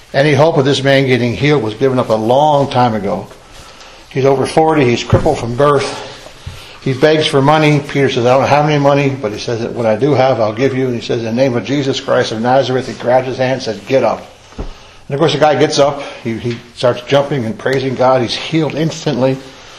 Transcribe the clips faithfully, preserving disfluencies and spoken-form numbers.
Any hope of this man getting healed was given up a long time ago. He's over forty. He's crippled from birth. He begs for money. Peter says, I don't have any money, but he says, what I do have, I'll give you. And he says, in the name of Jesus Christ of Nazareth, he grabs his hand and says, get up. And of course, the guy gets up. He, he starts jumping and praising God. He's healed instantly.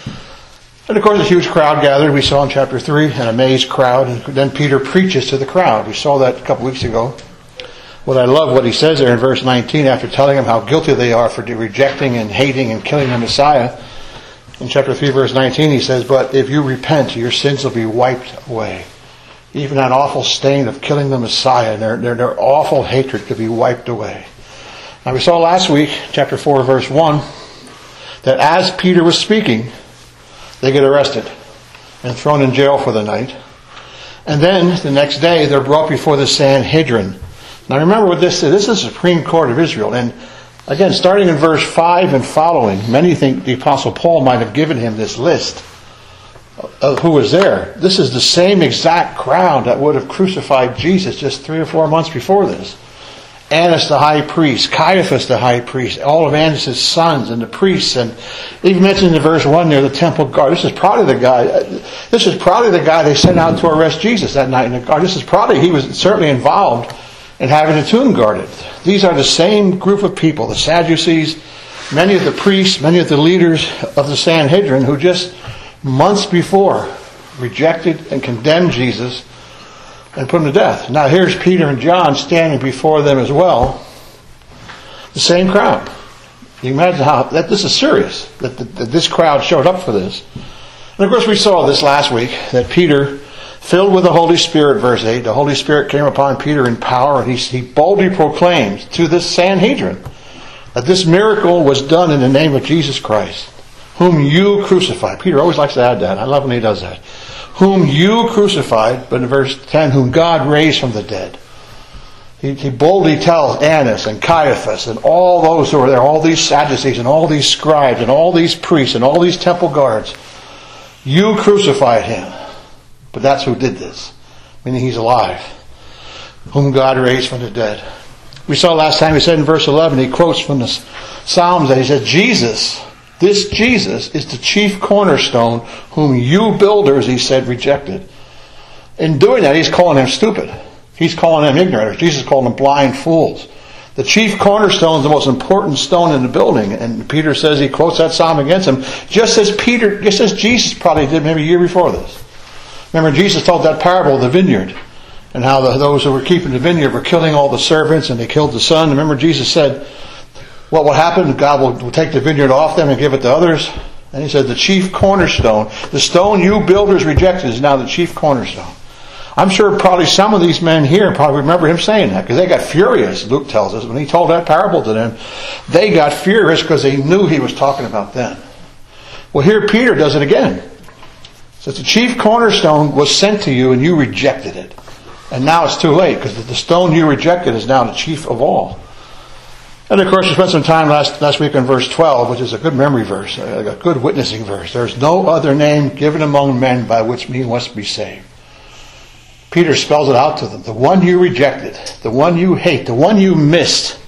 And of course, a huge crowd gathered. We saw in chapter three, an amazed crowd. And then Peter preaches to the crowd. We saw that a couple weeks ago. What I love what he says there in verse nineteen, after telling them how guilty they are for rejecting and hating and killing the Messiah. In chapter three, verse nineteen, he says, but if you repent, your sins will be wiped away. Even that awful stain of killing the Messiah, their, their, their awful hatred could be wiped away. Now we saw last week, chapter four, verse one, that as Peter was speaking, they get arrested and thrown in jail for the night. And then the next day they're brought before the Sanhedrin. Now remember what this is. This is the Supreme Court of Israel. And again, starting in verse five and following, many think the Apostle Paul might have given him this list of who was there. This is the same exact crowd that would have crucified Jesus just three or four months before this. Annas the high priest, Caiaphas the high priest, all of Annas' sons and the priests, and even mentioned in verse one there, the temple guard. This is probably the guy, this is probably the guy they sent out to arrest Jesus that night in the guard. This is probably, he was certainly involved in having the tomb guarded. These are the same group of people, the Sadducees, many of the priests, many of the leaders of the Sanhedrin who just months before rejected and condemned Jesus and put him to death. Now here's Peter and John standing before them as well. The same crowd. You can imagine how that this is serious, that, that, that this crowd showed up for this. And of course we saw this last week, that Peter, filled with the Holy Spirit, verse eight, the Holy Spirit came upon Peter in power, and he, he boldly proclaimed to this Sanhedrin that this miracle was done in the name of Jesus Christ, whom you crucified. Peter always likes to add that. I love when he does that. Whom you crucified, but in verse ten, whom God raised from the dead. He, he boldly tells Annas and Caiaphas and all those who are there, all these Sadducees and all these scribes and all these priests and all these temple guards, you crucified him. But that's who did this, meaning he's alive, whom God raised from the dead. We saw last time, he said in verse eleven, he quotes from the Psalms that he said, Jesus, this Jesus is the chief cornerstone whom you builders, he said, rejected. In doing that, he's calling them stupid. He's calling them ignorant. Jesus called them blind fools. The chief cornerstone is the most important stone in the building. And Peter says, he quotes that psalm against him, just as Peter, just as Jesus probably did maybe a year before this. Remember, Jesus told that parable of the vineyard and how the, those who were keeping the vineyard were killing all the servants and they killed the son. Remember, Jesus said, what will happen? God will, will take the vineyard off them and give it to others. And he said, the chief cornerstone, the stone you builders rejected is now the chief cornerstone. I'm sure probably some of these men here probably remember him saying that because they got furious, Luke tells us. When he told that parable to them, they got furious because they knew he was talking about them. Well, here Peter does it again. Says the chief cornerstone was sent to you and you rejected it. And now it's too late because the stone you rejected is now the chief of all. And of course we spent some time last, last week on verse twelve, which is a good memory verse, a good witnessing verse. There's no other name given among men by which we must be saved. Peter spells it out to them. The one you rejected, the one you hate, the one you missed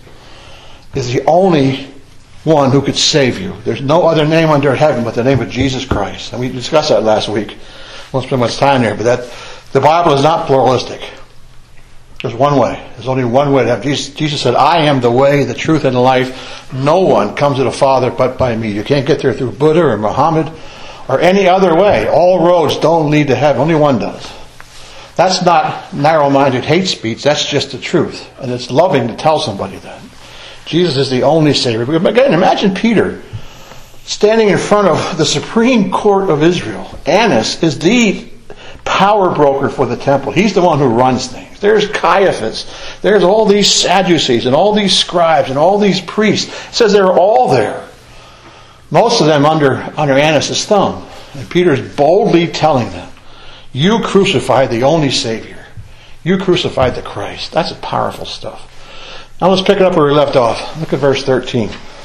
is the only one who could save you. There's no other name under heaven but the name of Jesus Christ. And we discussed that last week. Won't spend much time there, but that the Bible is not pluralistic. There's one way. There's only one way to have Jesus. Jesus said, I am the way, the truth, and the life. No one comes to the Father but by me. You can't get there through Buddha or Muhammad or any other way. All roads don't lead to heaven. Only one does. That's not narrow-minded hate speech. That's just the truth. And it's loving to tell somebody that. Jesus is the only Savior. But again, imagine Peter standing in front of the Supreme Court of Israel. Annas is the power broker for the temple. He's the one who runs things. There's Caiaphas. There's all these Sadducees and all these scribes and all these priests. It says they're all there. Most of them under, under Annas' thumb. And Peter's boldly telling them, you crucified the only Savior. You crucified the Christ. That's powerful stuff. Now let's pick it up where we left off. Look at verse thirteen.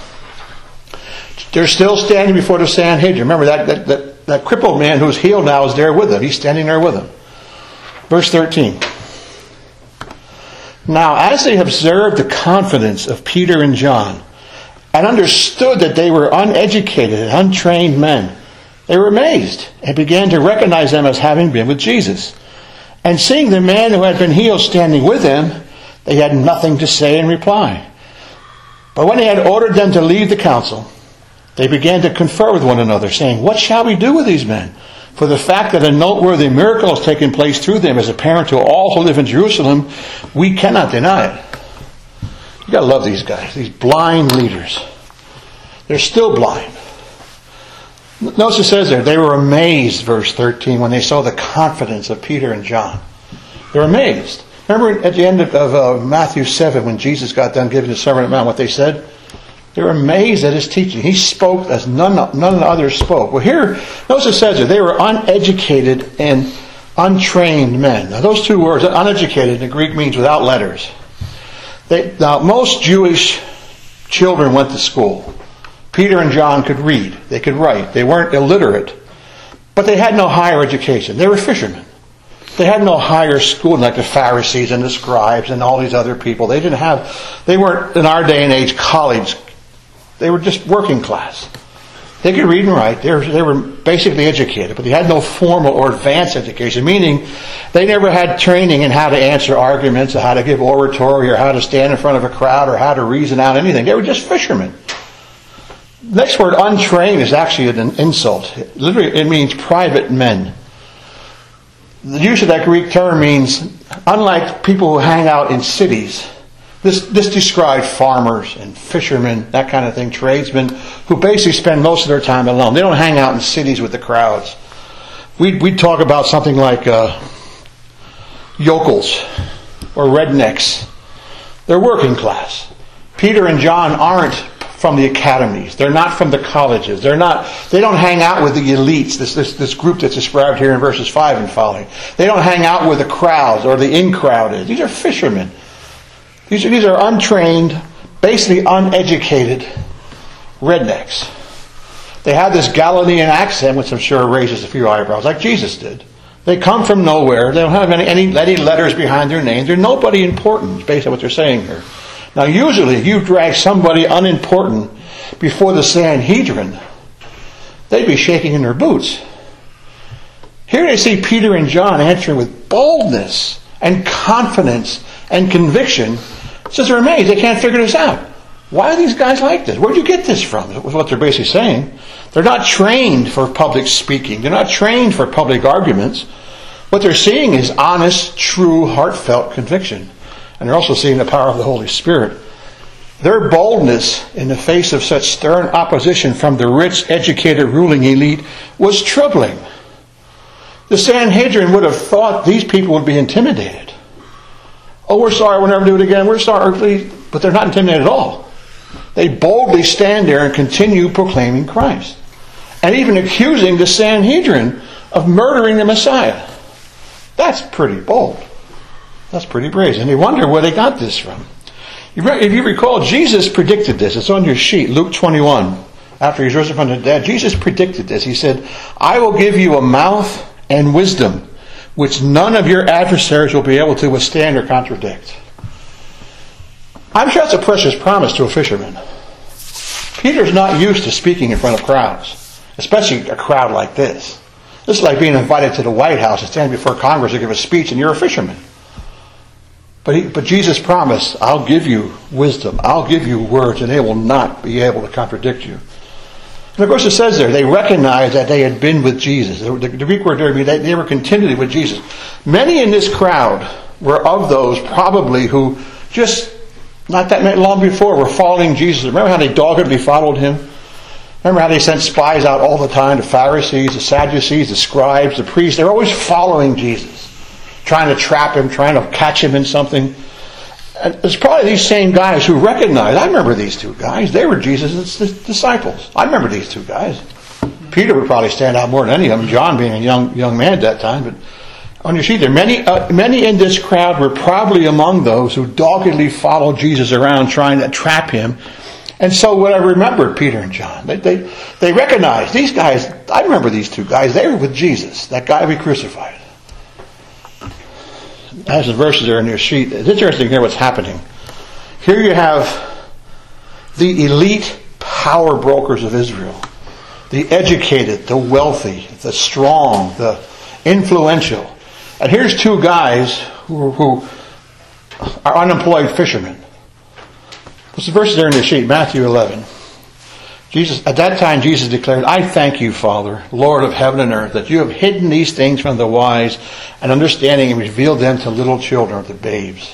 They're still standing before the Sanhedrin. Remember that, that, that, that crippled man who's healed now is there with them. He's standing there with them. Verse thirteen. Now, as they observed the confidence of Peter and John, and understood that they were uneducated and untrained men, they were amazed and began to recognize them as having been with Jesus. And seeing the man who had been healed standing with them, they had nothing to say in reply. But when he had ordered them to leave the council, they began to confer with one another, saying, "What shall we do with these men? For the fact that a noteworthy miracle has taken place through them is apparent to all who live in Jerusalem. We cannot deny it." You gotta love these guys, these blind leaders. They're still blind. Notice it says there, they were amazed, verse thirteen, when they saw the confidence of Peter and John. They were amazed. Remember at the end of, of uh, Matthew seven, when Jesus got done giving the Sermon on the Mount, what they said? They were amazed at his teaching. He spoke as none, none of the others spoke. Well, here, notice it says there, they were uneducated and untrained men. Now, those two words, uneducated, in Greek means without letters. They, now, most Jewish children went to school. Peter and John could read. They could write. They weren't illiterate. But they had no higher education. They were fishermen. They had no higher schooling like the Pharisees and the scribes and all these other people. They didn't have, they weren't, in our day and age, college. They were just working class. They could read and write. They were, they were basically educated, but they had no formal or advanced education, meaning they never had training in how to answer arguments, or how to give oratory, or how to stand in front of a crowd, or how to reason out anything. They were just fishermen. Next word, untrained, is actually an insult. Literally, it means private men. The use of that Greek term means, unlike people who hang out in cities, this, this described farmers and fishermen, that kind of thing, tradesmen, who basically spend most of their time alone. They don't hang out in cities with the crowds. We'd, we'd talk about something like uh, yokels or rednecks. They're working class. Peter and John aren't from the academies. They're not from the colleges. They're not, they don't hang out with the elites, this, this, this group that's described here in verses five and following. They don't hang out with the crowds or the in crowd is. These are fishermen. These are, these are untrained, basically uneducated rednecks. They have this Galilean accent, which I'm sure raises a few eyebrows, like Jesus did. They come from nowhere. They don't have any, any, any letters behind their names. They're nobody important, based on what they're saying here. Now, usually, if you drag somebody unimportant before the Sanhedrin, they'd be shaking in their boots. Here they see Peter and John answering with boldness and confidence and conviction. It says they're amazed. They can't figure this out. Why are these guys like this? Where'd you get this from? That was what they're basically saying. They're not trained for public speaking. They're not trained for public arguments. What they're seeing is honest, true, heartfelt conviction. And they're also seeing the power of the Holy Spirit. Their boldness in the face of such stern opposition from the rich, educated ruling elite was troubling. The Sanhedrin would have thought these people would be intimidated. Oh, we're sorry, we'll never do it again. We're sorry. But they're not intimidated at all. They boldly stand there and continue proclaiming Christ. And even accusing the Sanhedrin of murdering the Messiah. That's pretty bold. That's pretty brazen. And you wonder where they got this from. If you recall, Jesus predicted this. It's on your sheet, Luke twenty-one. After he's risen from the dead, Jesus predicted this. He said, "I will give you a mouth and wisdom, which none of your adversaries will be able to withstand or contradict." I'm sure that's a precious promise to a fisherman. Peter's not used to speaking in front of crowds, especially a crowd like this. This is like being invited to the White House to stand before Congress to give a speech, and you're a fisherman. But, he, but Jesus promised, I'll give you wisdom. I'll give you words, and they will not be able to contradict you. And of course it says there, they recognized that they had been with Jesus. The, the, the Greek word there, they, they were continually with Jesus. Many in this crowd were of those probably who just, not that long before, were following Jesus. Remember how they doggedly followed him? Remember how they sent spies out all the time, the Pharisees, the Sadducees, the scribes, the priests. They were always following Jesus. Trying to trap him, trying to catch him in something. And it's probably these same guys who recognize, I remember these two guys. They were Jesus' disciples. I remember these two guys. Peter would probably stand out more than any of them, John being a young young man at that time. But on your sheet there, many, uh, many in this crowd were probably among those who doggedly followed Jesus around trying to trap him. And so when I remembered Peter and John, they, they, they recognized these guys. I remember these two guys. They were with Jesus, that guy we crucified. As the verses are in your sheet, it's interesting here what's happening. Here you have the elite power brokers of Israel. The educated, the wealthy, the strong, the influential. And here's two guys who, who are unemployed fishermen. What's the verses there in your sheet? Matthew eleven. Jesus, at that time Jesus declared, I thank you, Father, Lord of heaven and earth, that you have hidden these things from the wise and understanding and revealed them to little children, or the babes.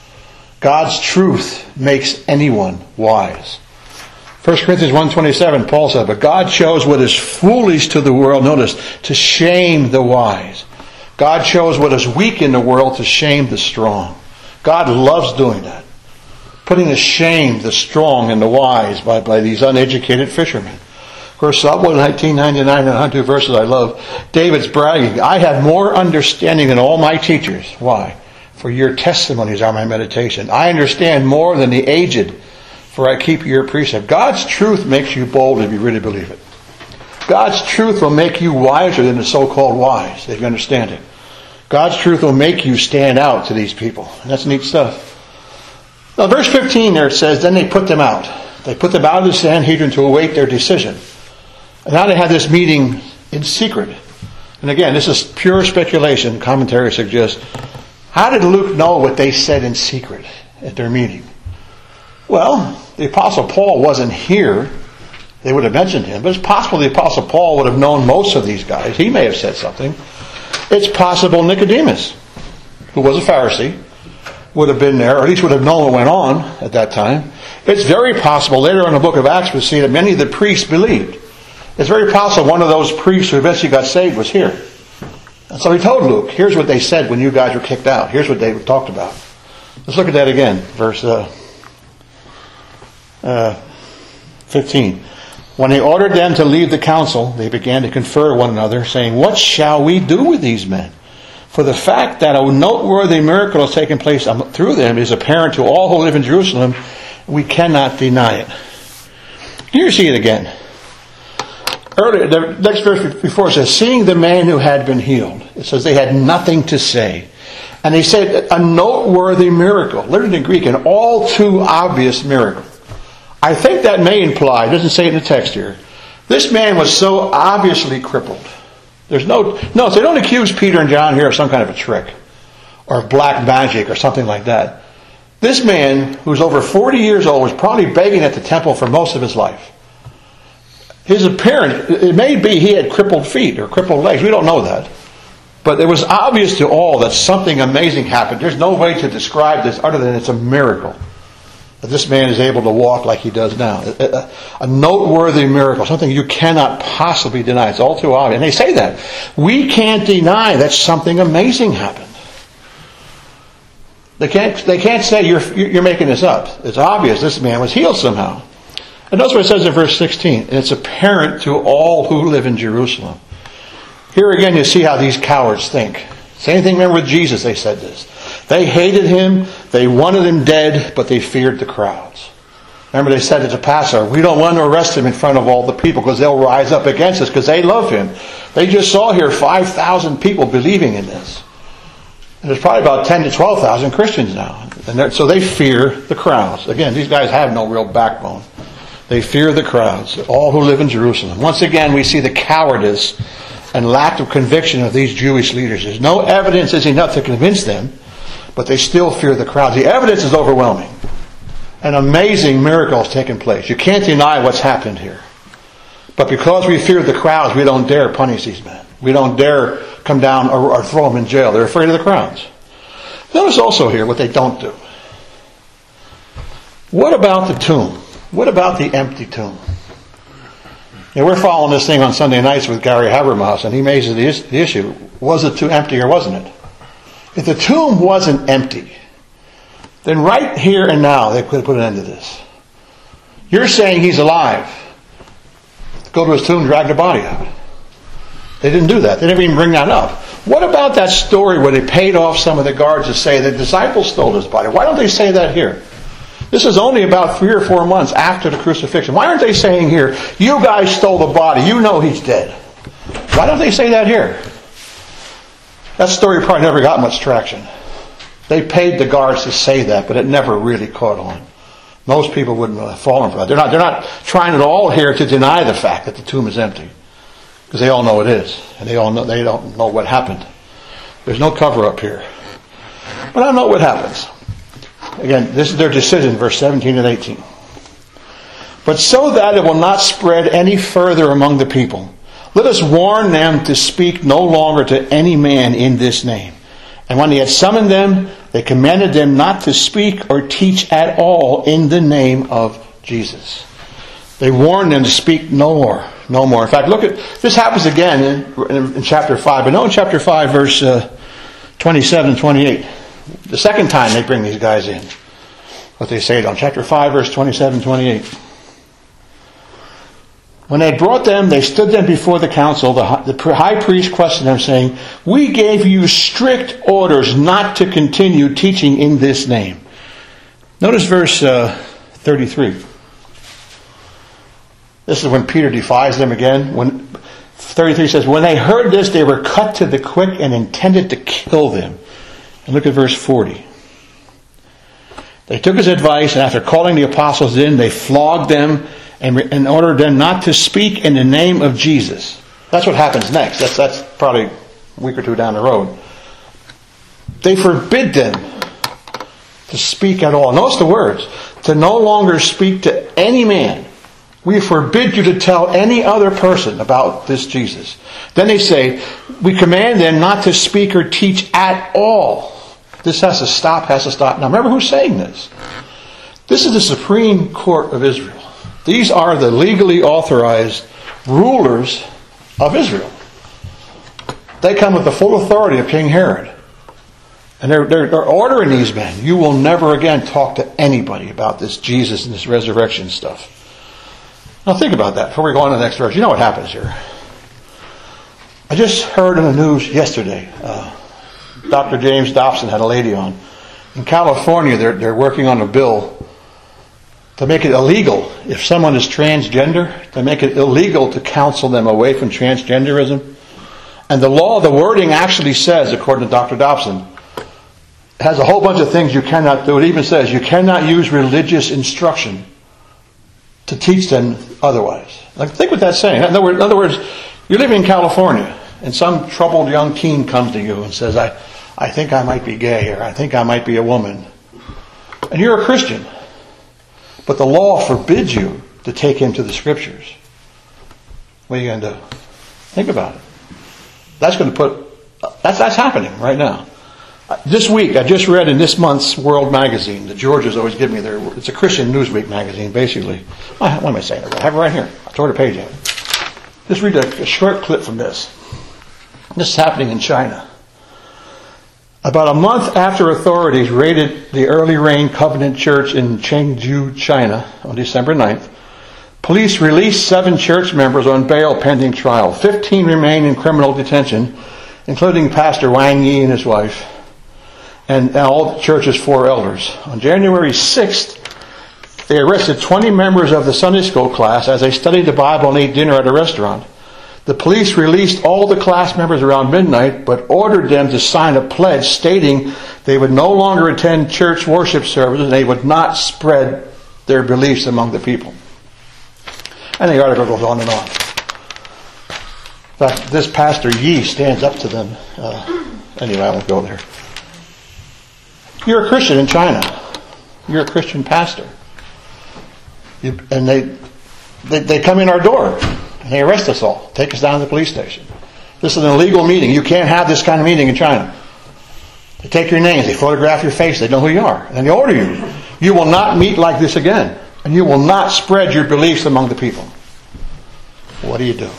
God's truth makes anyone wise. First Corinthians one twenty-seven, Paul said, but God chose what is foolish to the world, notice, to shame the wise. God chose what is weak in the world to shame the strong. God loves doing that. Putting to shame the strong and the wise by, by these uneducated fishermen. Of course, Psalm one nineteen, ninety-nine, and one hundred two verses I love. David's bragging, I have more understanding than all my teachers. Why? For your testimonies are my meditation. I understand more than the aged, for I keep your precept. God's truth makes you bold if you really believe it. God's truth will make you wiser than the so-called wise, if you understand it. God's truth will make you stand out to these people. And that's neat stuff. Now, verse fifteen there, it says, then they put them out. They put them out of the Sanhedrin to await their decision. And now they have this meeting in secret. And again, this is pure speculation. Commentary suggests, how did Luke know what they said in secret at their meeting? Well, the Apostle Paul wasn't here. They would have mentioned him. But it's possible the Apostle Paul would have known most of these guys. He may have said something. It's possible Nicodemus, who was a Pharisee, would have been there, or at least would have known what went on at that time. It's very possible later on in the book of Acts we see that many of the priests believed. It's very possible one of those priests who eventually got saved was here. And so he told Luke, here's what they said when you guys were kicked out. Here's what they talked about. Let's look at that again. Verse uh, uh, fifteen. When he ordered them to leave the council, they began to confer with one another, saying, what shall we do with these men? For the fact that a noteworthy miracle has taken place through them is apparent to all who live in Jerusalem. We cannot deny it. Here you see it again. Earlier, the next verse before it says, seeing the man who had been healed. It says they had nothing to say. And they said a noteworthy miracle. Literally in Greek, an all too obvious miracle. I think that may imply, it doesn't say it in the text here, this man was so obviously crippled. There's no, no, they don't accuse Peter and John here of some kind of a trick or of black magic or something like that. This man, who's over forty years old, was probably begging at the temple for most of his life. His appearance, it may be he had crippled feet or crippled legs. We don't know that. But it was obvious to all that something amazing happened. There's no way to describe this other than it's a miracle. That this man is able to walk like he does now. A, a, a noteworthy miracle. Something you cannot possibly deny. It's all too obvious. And they say that. We can't deny that something amazing happened. They can't, they can't say you're, you're making this up. It's obvious this man was healed somehow. And that's what it says in verse sixteen. And it's apparent to all who live in Jerusalem. Here again you see how these cowards think. Same thing, remember with Jesus they said this. They hated him, they wanted him dead, but they feared the crowds. Remember they said to Passover, we don't want to arrest him in front of all the people because they'll rise up against us because they love him. They just saw here five thousand people believing in this. And there's probably about ten to twelve thousand Christians now. And so they fear the crowds. Again, these guys have no real backbone. They fear the crowds, all who live in Jerusalem. Once again, we see the cowardice and lack of conviction of these Jewish leaders. There's no evidence is enough to convince them, but they still fear the crowds. The evidence is overwhelming. An amazing miracle has taken place. You can't deny what's happened here. But because we fear the crowds, we don't dare punish these men. We don't dare come down or, or throw them in jail. They're afraid of the crowds. Notice also here what they don't do. What about the tomb? What about the empty tomb? Yeah, we're following this thing on Sunday nights with Gary Habermas, and he raises the, is- the issue. Was it too empty or wasn't it? If the tomb wasn't empty, then right here and now they could have put an end to this. You're saying he's alive. Go to his tomb, drag the body out. They didn't do that. They didn't even bring that up. What about that story where they paid off some of the guards to say the disciples stole his body? Why don't they say that here? This is only about three or four months after the crucifixion. Why aren't they saying here, you guys stole the body, you know he's dead? Why don't they say that here? That story probably never got much traction. They paid the guards to say that, but it never really caught on. Most people wouldn't have fallen for that. They're not, they're not trying at all here to deny the fact that the tomb is empty. Because they all know it is. And they all know, they don't know what happened. There's no cover up here. But I know what happens. Again, this is their decision, verse seventeen and eighteen. But so that it will not spread any further among the people, let us warn them to speak no longer to any man in this name. And when he had summoned them, they commanded them not to speak or teach at all in the name of Jesus. They warned them to speak no more. No more. In fact, look at, this happens again in, in, in chapter five. But no, in chapter five, verse uh, twenty-seven and twenty-eight. The second time they bring these guys in. What they say to them. Chapter five, verse twenty-seven and twenty-eight. When they had brought them, they stood them before the council. The, the high priest questioned them, saying, we gave you strict orders not to continue teaching in this name. Notice verse uh, thirty-three. This is when Peter defies them again. When thirty-three says, when they heard this, they were cut to the quick and intended to kill them. And look at verse forty. They took his advice, and after calling the apostles in, they flogged them and, and ordered them not to speak in the name of Jesus. That's what happens next. That's, that's probably a week or two down the road. They forbid them to speak at all. Notice the words. To no longer speak to any man. We forbid you to tell any other person about this Jesus. Then they say, we command them not to speak or teach at all. This has to stop, has to stop. Now remember who's saying this. This is the Supreme Court of Israel. These are the legally authorized rulers of Israel. They come with the full authority of King Herod. And they're, they're, they're ordering these men. You will never again talk to anybody about this Jesus and this resurrection stuff. Now think about that before we go on to the next verse. You know what happens here. I just heard in the news yesterday, uh, Doctor James Dobson had a lady on. In California, they're, they're working on a bill to make it illegal. If someone is transgender, to make it illegal to counsel them away from transgenderism. And the law, the wording actually says, according to Doctor Dobson, has a whole bunch of things you cannot do. It even says you cannot use religious instruction to teach them otherwise. Like, think what that's saying. In other words, in other words, you're living in California, and some troubled young teen comes to you and says, I, I think I might be gay, or I think I might be a woman. And you're a Christian. But the law forbids you to take him to the Scriptures. What are you going to do? Think about it. That's going to put... That's, that's happening right now. This week, I just read in this month's World Magazine, the Georgians always give me their... It's a Christian Newsweek magazine, basically. What am I saying? I have it right here. I tore the page out. Just read a, a short clip from this. This is happening in China. About a month after authorities raided the Early Rain Covenant Church in Chengdu, China, on December ninth, police released seven church members on bail pending trial. Fifteen remain in criminal detention, including Pastor Wang Yi and his wife, and all the church's four elders. On January sixth, they arrested twenty members of the Sunday school class as they studied the Bible and ate dinner at a restaurant. The police released all the class members around midnight, but ordered them to sign a pledge stating they would no longer attend church worship services and they would not spread their beliefs among the people. And the article goes on and on. In fact, this Pastor Yi stands up to them. Uh, anyway, I won't go there. You're a Christian in China. You're a Christian pastor. You, and they, they they come in our door. And they arrest us all. Take us down to the police station. This is an illegal meeting. You can't have this kind of meeting in China. They take your names. They photograph your face. They know who you are. And they order you. You will not meet like this again. And you will not spread your beliefs among the people. What do you do?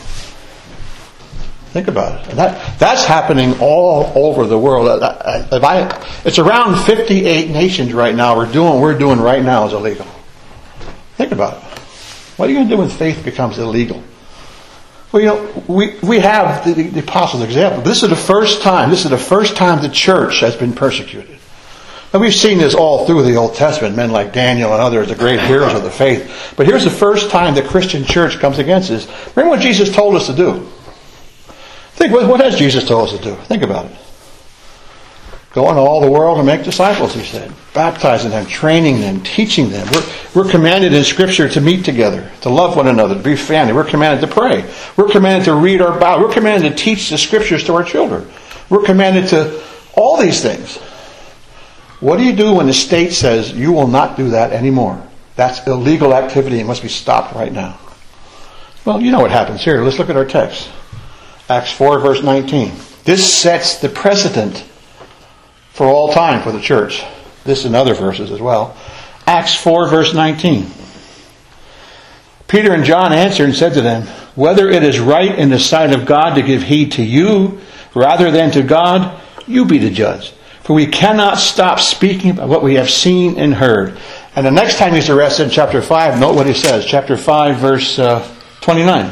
Think about it. And that, that's happening all over the world. If I, it's around fifty-eight nations right now. We're doing what we're doing right now is illegal. Think about it. What are you going to do when faith becomes illegal? Well, you know, we, we have the, the apostles' example. This is the first time, this is the first time the church has been persecuted. And we've seen this all through the Old Testament, men like Daniel and others, the great heroes of the faith. But here's the first time the Christian church comes against this. Remember what Jesus told us to do. Think, what, what has Jesus told us to do? Think about it. Go into all the world and make disciples, he said. Baptizing them, training them, teaching them. We're, we're commanded in Scripture to meet together, to love one another, to be family. We're commanded to pray. We're commanded to read our Bible. We're commanded to teach the Scriptures to our children. We're commanded to all these things. What do you do when the state says you will not do that anymore? That's illegal activity. It must be stopped right now. Well, you know what happens here. Let's look at our text. Acts four, verse nineteen. This sets the precedent for all time for the church. This and other verses as well. Acts four, verse nineteen. Peter and John answered and said to them, whether it is right in the sight of God to give heed to you rather than to God, you be the judge. For we cannot stop speaking about what we have seen and heard. And the next time he's arrested in chapter five, note what he says. Chapter five, verse uh, twenty-nine.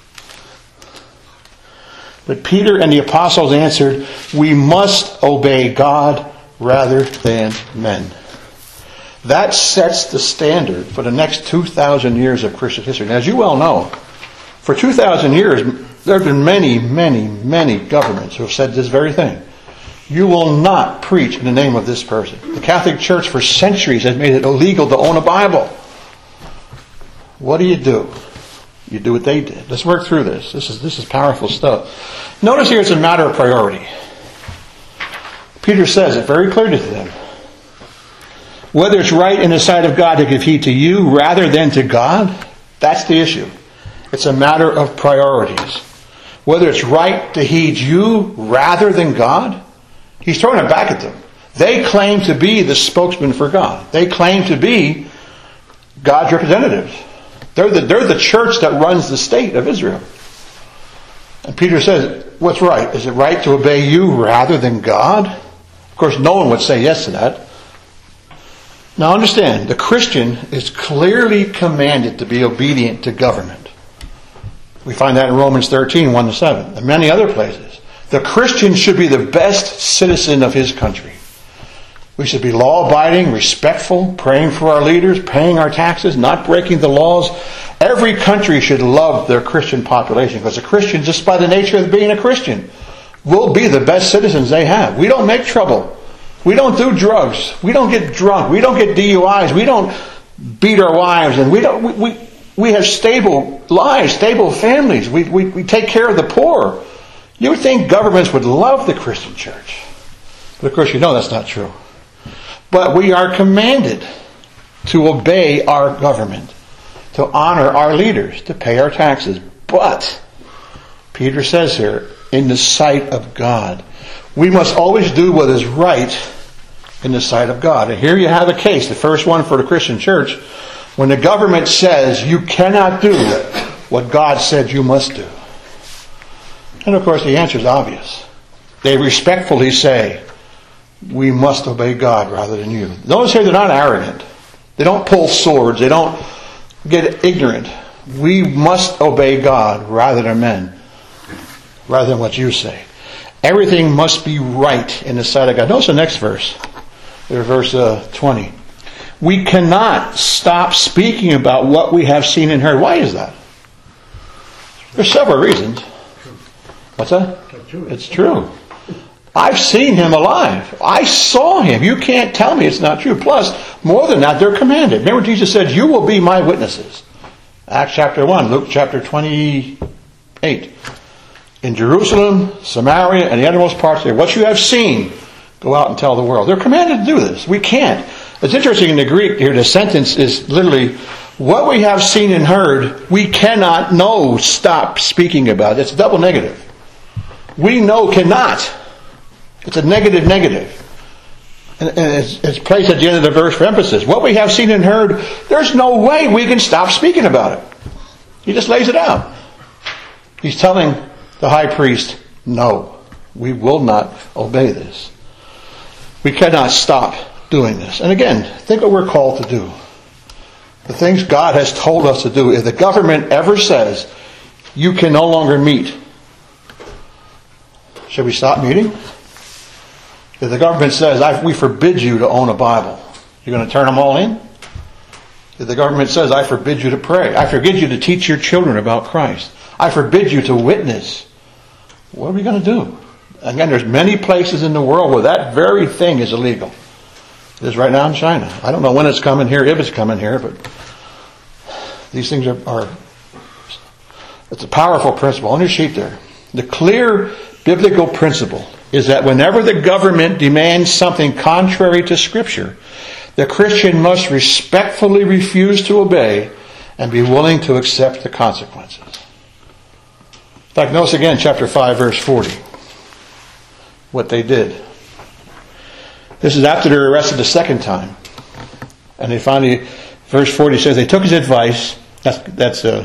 But Peter and the apostles answered, we must obey God rather than men. That sets the standard for the next two thousand years of Christian history. Now, as you well know, for two thousand years, there have been many, many, many governments who have said this very thing. You will not preach in the name of this person. The Catholic Church for centuries has made it illegal to own a Bible. What do you do? You do what they did. Let's work through this. This is this is powerful stuff. Notice here it's a matter of priority. Peter says it very clearly to them. Whether it's right in the sight of God to give heed to you rather than to God, that's the issue. It's a matter of priorities. Whether it's right to heed you rather than God, he's throwing it back at them. They claim to be the spokesman for God. They claim to be God's representatives. They're the, they're the church that runs the state of Israel. And Peter says, what's right? Is it right to obey you rather than God? Of course, no one would say yes to that. Now understand, the Christian is clearly commanded to be obedient to government. We find that in Romans thirteen, one to seven, and many other places. The Christian should be the best citizen of his country. We should be law-abiding, respectful, praying for our leaders, paying our taxes, not breaking the laws. Every country should love their Christian population because a Christian, just by the nature of being a Christian, will be the best citizens they have. We don't make trouble. We don't do drugs. We don't get drunk. We don't get D U Is. We don't beat our wives. And we don't. We we, we have stable lives, stable families. We, we we take care of the poor. You would think governments would love the Christian church. But of course you know that's not true. But we are commanded to obey our government, to honor our leaders, to pay our taxes. But, Peter says here, in the sight of God. We must always do what is right in the sight of God. And here you have a case, the first one for the Christian church, when the government says you cannot do what God said you must do. And of course the answer is obvious. They respectfully say, we must obey God rather than you. Notice here they're not arrogant. They don't pull swords. They don't get ignorant. We must obey God rather than men, rather than what you say. Everything must be right in the sight of God. Notice the next verse. Verse uh, twenty. We cannot stop speaking about what we have seen and heard. Why is that? There's several reasons. What's that? It's true. I've seen him alive. I saw him. You can't tell me it's not true. Plus, more than that, they're commanded. Remember Jesus said, you will be my witnesses. Acts chapter one, Luke chapter twenty-eight. In Jerusalem, Samaria, and the uttermost parts there. What you have seen, go out and tell the world. They're commanded to do this. We can't. It's interesting in the Greek here, the sentence is literally, what we have seen and heard, we cannot know, stop speaking about it. It's double negative. We know cannot. It's a negative negative. And, and it's, it's placed at the end of the verse for emphasis. What we have seen and heard, there's no way we can stop speaking about it. He just lays it out. He's telling the high priest, no, we will not obey this. We cannot stop doing this. And again, think what we're called to do. The things God has told us to do. If the government ever says, you can no longer meet, should we stop meeting? If the government says, I, we forbid you to own a Bible, you're going to turn them all in? If the government says, I forbid you to pray, I forbid you to teach your children about Christ, I forbid you to witness, what are we going to do? Again, there's many places in the world where that very thing is illegal. It is right now in China. I don't know when it's coming here, if it's coming here, but these things are, are it's a powerful principle. On your sheet there. The clear biblical principle is that whenever the government demands something contrary to Scripture, the Christian must respectfully refuse to obey and be willing to accept the consequences. In fact, notice again, chapter five, verse forty. What they did. This is after they're arrested the second time. And they finally, verse forty says, they took his advice. That's, that's, uh,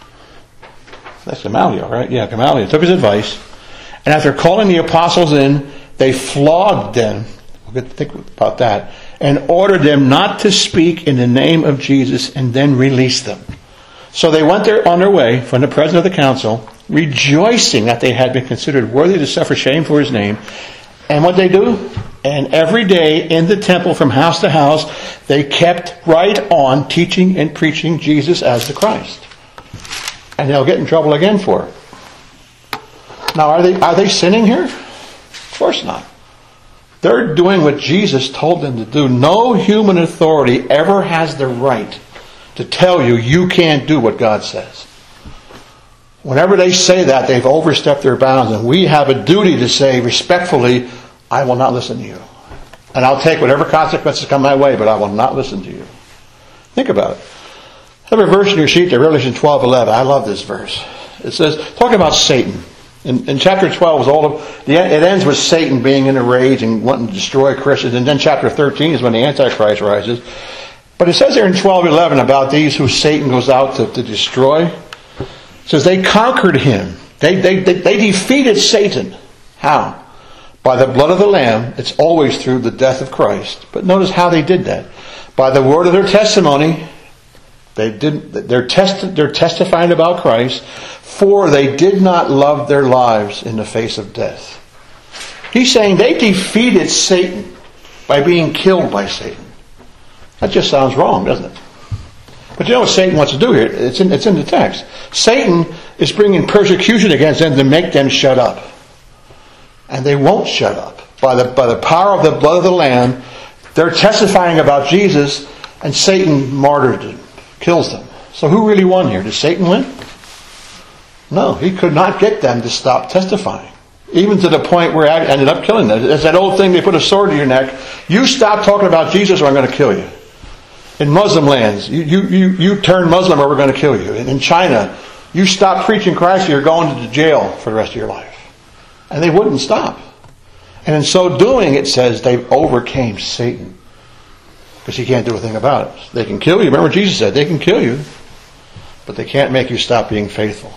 that's Gamaliel, right? Yeah, Gamaliel took his advice. And after calling the apostles in, they flogged them. We'll get to think about that. And ordered them not to speak in the name of Jesus, and then released them. So they went there on their way from the presence of the council, rejoicing that they had been considered worthy to suffer shame for his name. And what they do? And every day in the temple from house to house, they kept right on teaching and preaching Jesus as the Christ. And they'll get in trouble again for it. Now, are they, are they sinning here? Of course not. They're doing what Jesus told them to do. No human authority ever has the right to tell you you can't do what God says. Whenever they say that, they've overstepped their bounds, and we have a duty to say respectfully, I will not listen to you. And I'll take whatever consequences come my way, but I will not listen to you. Think about it. I have a verse in your sheet there, Revelation twelve eleven. I love this verse. It says, talking about Satan. In, in chapter twelve, is all of, it ends with Satan being in a rage and wanting to destroy Christians. And then chapter thirteen is when the Antichrist rises. But it says there in twelve eleven about these who Satan goes out to, to destroy. It says they conquered him. They, they, they, they defeated Satan. How? By the blood of the Lamb. It's always through the death of Christ. But notice how they did that. By the word of their testimony. They didn't, they're, testi- they're testifying about Christ. For they did not love their lives in the face of death. He's saying they defeated Satan by being killed by Satan. That just sounds wrong, doesn't it? But you know what Satan wants to do here? It's in, it's in the text. Satan is bringing persecution against them to make them shut up. And they won't shut up. By the, by the power of the blood of the Lamb, they're testifying about Jesus, and Satan martyred them, kills them. So who really won here? Did Satan win? No, he could not get them to stop testifying. Even to the point where it ended up killing them. It's that old thing, they put a sword to your neck. You stop talking about Jesus or I'm going to kill you. In Muslim lands, you, you, you, you turn Muslim or we're going to kill you. In China, you stop preaching Christ or you're going to jail for the rest of your life. And they wouldn't stop. And in so doing, it says they overcame Satan. Because he can't do a thing about it. They can kill you. Remember Jesus said, they can kill you. But they can't make you stop being faithful.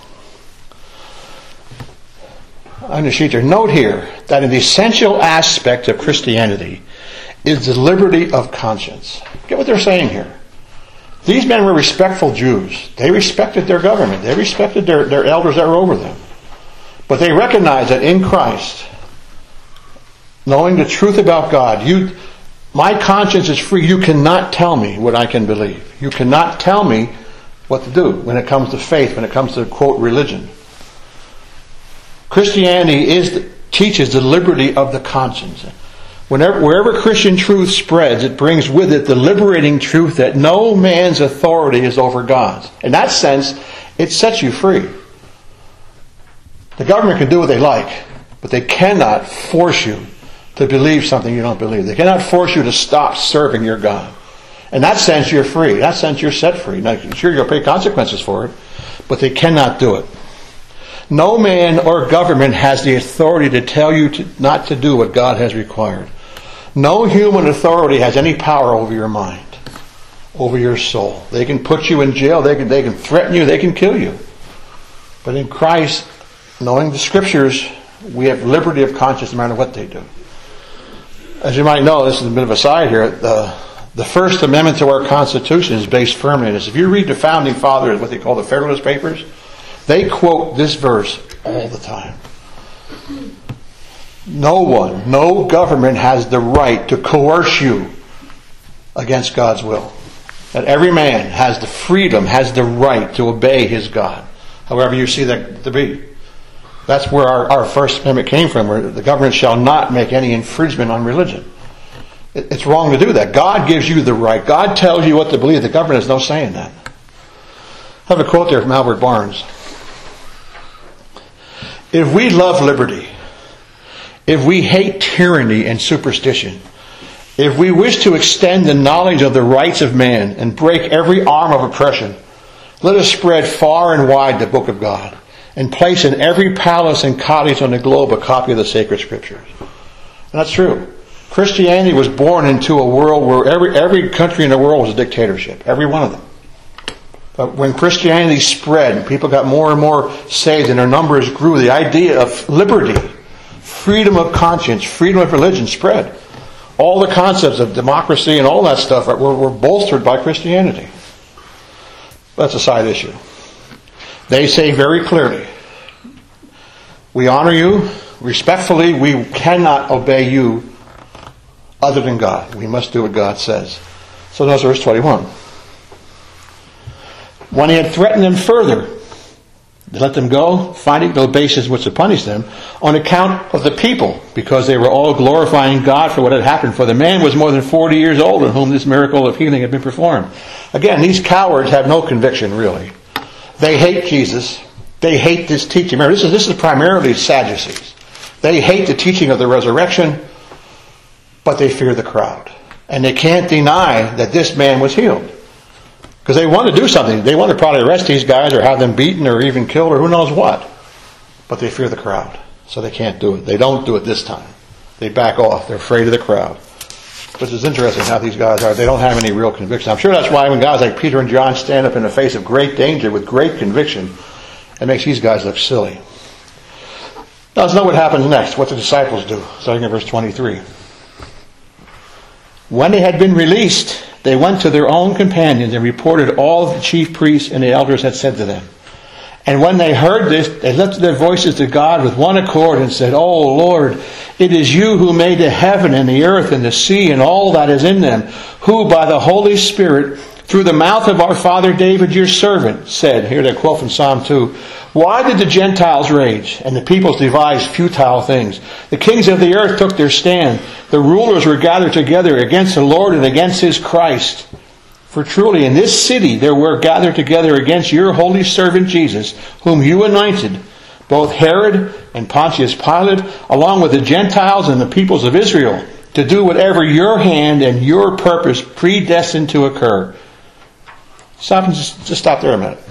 On the sheet there, note here that an essential aspect of Christianity is the liberty of conscience. Get what they're saying here. These men were respectful Jews. They respected their government. They respected their, their elders that were over them. But they recognized that in Christ, knowing the truth about God, you, my conscience is free. You cannot tell me what I can believe. You cannot tell me what to do when it comes to faith, when it comes to, quote, religion. Christianity is teaches the liberty of the conscience. Whenever, wherever Christian truth spreads, it brings with it the liberating truth that no man's authority is over God's. In that sense, it sets you free. The government can do what they like, but they cannot force you to believe something you don't believe. They cannot force you to stop serving your God. In that sense, you're free. In that sense, you're set free. Now, sure, you'll pay consequences for it, but they cannot do it. No man or government has the authority to tell you to, not to do what God has required. No human authority has any power over your mind, over your soul. They can put you in jail. They can, they can threaten you. They can kill you. But in Christ, knowing the Scriptures, we have liberty of conscience no matter what they do. As you might know, this is a bit of a side here, the, the First Amendment to our Constitution is based firmly on this. If you read the Founding Fathers, what they call the Federalist Papers, they quote this verse all the time. No one, no government has the right to coerce you against God's will. That every man has the freedom, has the right to obey his God, however you see that to be. That's where our, our First Amendment came from, where the government shall not make any infringement on religion. It, it's wrong to do that. God gives you the right. God tells you what to believe. The government has no say in that. I have a quote there from Albert Barnes. If we love liberty, if we hate tyranny and superstition, if we wish to extend the knowledge of the rights of man and break every arm of oppression, let us spread far and wide the book of God and place in every palace and cottage on the globe a copy of the sacred scriptures. And that's true. Christianity was born into a world where every, every country in the world was a dictatorship. Every one of them. But when Christianity spread and people got more and more saved and their numbers grew, the idea of liberty, freedom of conscience, freedom of religion spread. All the concepts of democracy and all that stuff were, were bolstered by Christianity. That's a side issue. They say very clearly, we honor you, respectfully, we cannot obey you other than God. We must do what God says. So notice verse twenty-one. When he had threatened them further, to let them go, finding no basis which to punish them, on account of the people, because they were all glorifying God for what had happened. For the man was more than forty years old in whom this miracle of healing had been performed. Again, these cowards have no conviction, really. They hate Jesus. They hate this teaching. Remember, this is, this is primarily Sadducees. They hate the teaching of the resurrection, but they fear the crowd. And they can't deny that this man was healed. Because they want to do something. They want to probably arrest these guys or have them beaten or even killed or who knows what. But they fear the crowd. So they can't do it. They don't do it this time. They back off. They're afraid of the crowd. Which is interesting how these guys are. They don't have any real conviction. I'm sure that's why when guys like Peter and John stand up in the face of great danger with great conviction, it makes these guys look silly. Now let's know what happens next. What the disciples do. Starting in verse twenty-three. When they had been released, they went to their own companions and reported all the chief priests and the elders had said to them. And when they heard this, they lifted their voices to God with one accord and said, "O Lord, it is you who made the heaven and the earth and the sea and all that is in them, who by the Holy Spirit, through the mouth of our father David, your servant, said," here they quote from Psalm two, "Why did the Gentiles rage and the peoples devise futile things? The kings of the earth took their stand. The rulers were gathered together against the Lord and against his Christ. For truly in this city there were gathered together against your holy servant Jesus, whom you anointed, both Herod and Pontius Pilate, along with the Gentiles and the peoples of Israel, to do whatever your hand and your purpose predestined to occur." Stop and just, just stop there a minute.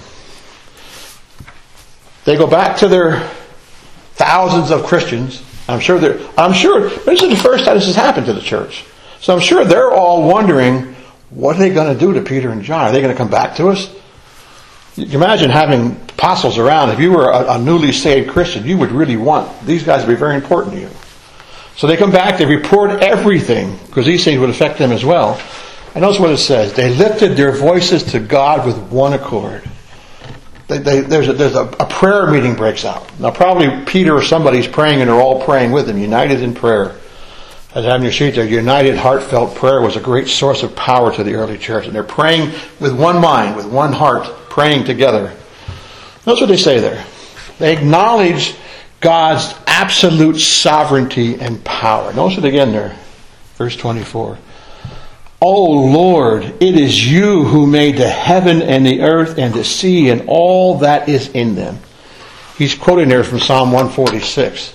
They go back to their thousands of Christians. I'm sure they're, I'm sure, this is the first time this has happened to the church. So I'm sure they're all wondering, what are they going to do to Peter and John? Are they going to come back to us? You can imagine having apostles around. If you were a, a newly saved Christian, you would really want these guys to be very important to you. So they come back, they report everything, because these things would affect them as well. And notice what it says. They lifted their voices to God with one accord. They, they, there's a, there's a, a prayer meeting breaks out. Now probably Peter or somebody's praying and they're all praying with him, united in prayer. As I have in your sheet there, united heartfelt prayer was a great source of power to the early church. And they're praying with one mind, with one heart, praying together. Notice what they say there. They acknowledge God's absolute sovereignty and power. Notice it again there. Verse twenty-four. "O Lord, it is you who made the heaven and the earth and the sea and all that is in them." He's quoting there from Psalm one forty-six.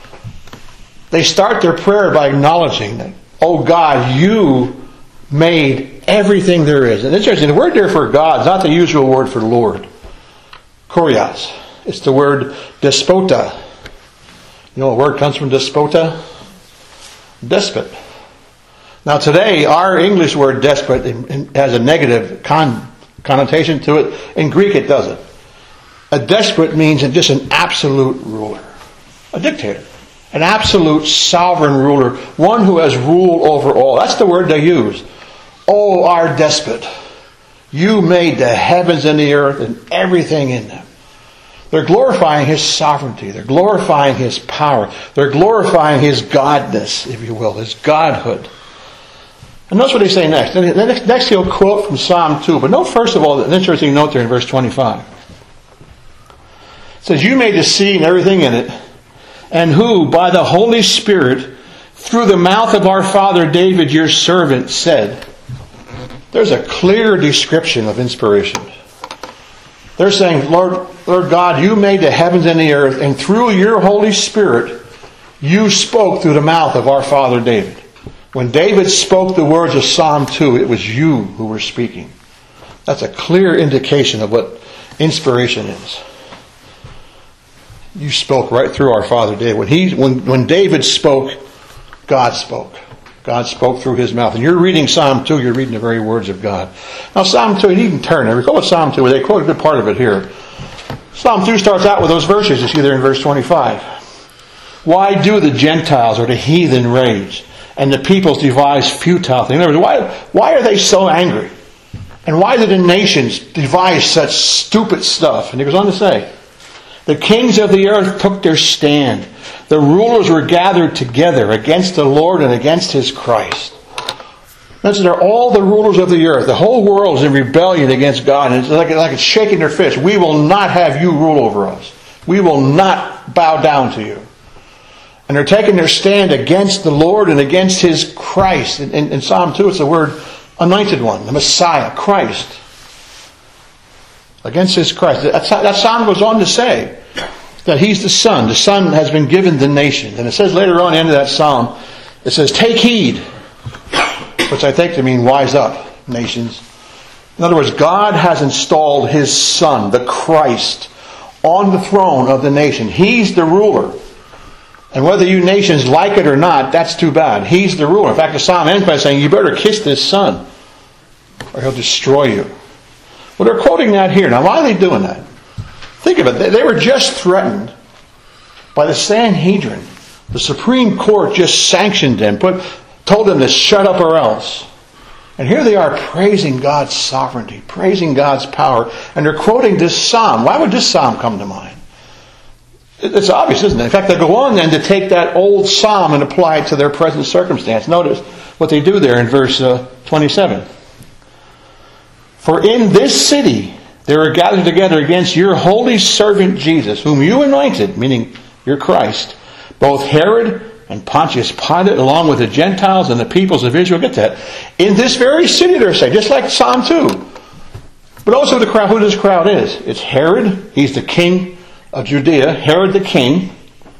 They start their prayer by acknowledging that, "Oh God, you made everything there is." And it's interesting, the word there for God is not the usual word for Lord. Kurios. It's the word despota. You know what word comes from despota? Despot. Now today, our English word despot has a negative con- connotation to it. In Greek it doesn't. A despot means just an absolute ruler. A dictator. An absolute sovereign ruler. One who has rule over all. That's the word they use. "Oh, our despot, you made the heavens and the earth and everything in them." They're glorifying his sovereignty. They're glorifying his power. They're glorifying his godness, if you will, his godhood. And notice what they say next. Next he'll quote from Psalm two. But note first of all, an interesting note there in verse twenty-five. It says, you made the sea and everything in it, and who, by the Holy Spirit, through the mouth of our father David, your servant, said. There's a clear description of inspiration. They're saying, Lord, Lord God, you made the heavens and the earth, and through your Holy Spirit, you spoke through the mouth of our father David. When David spoke the words of Psalm two, it was you who were speaking. That's a clear indication of what inspiration is. You spoke right through our father David. When he, when, when David spoke, God spoke. God spoke through his mouth. And you're reading Psalm two, you're reading the very words of God. Now Psalm two, you can turn there. We call it Psalm two, they quote a good part of it here. Psalm two starts out with those verses you see there in verse twenty-five. Why do the Gentiles or the heathen rage, and the peoples devise futile things? In other words, why, why are they so angry? And why do the nations devise such stupid stuff? And he goes on to say, the kings of the earth took their stand. The rulers were gathered together against the Lord and against his Christ. These are all the rulers of the earth. The whole world is in rebellion against God. And it's like, like it's shaking their fist. We will not have you rule over us. We will not bow down to you. And they're taking their stand against the Lord and against his Christ. In, in, in Psalm two, it's the word anointed one, the Messiah, Christ. Against his Christ. That, that Psalm goes on to say that he's the Son. The Son has been given the nation. And it says later on in the end of that Psalm, it says, take heed. Which I take to mean wise up, nations. In other words, God has installed his Son, the Christ, on the throne of the nation. He's the ruler. And whether you nations like it or not, that's too bad. He's the ruler. In fact, the Psalm ends by saying, you better kiss this Son, or he'll destroy you. Well, they're quoting that here. Now, why are they doing that? Think of it. They were just threatened by the Sanhedrin. The Supreme Court just sanctioned them, put, told them to shut up or else. And here they are praising God's sovereignty, praising God's power, and they're quoting this psalm. Why would this psalm come to mind? It's obvious, isn't it? In fact, they go on then to take that old psalm and apply it to their present circumstance. Notice what they do there in verse uh, twenty-seven. For in this city they were gathered together against your holy servant Jesus, whom you anointed, meaning your Christ, both Herod and Pontius Pilate, along with the Gentiles and the peoples of Israel. Get that. In this very city, they're saying, just like Psalm two. But also the crowd, who this crowd is. It's Herod. He's the king of Judea. Herod the king.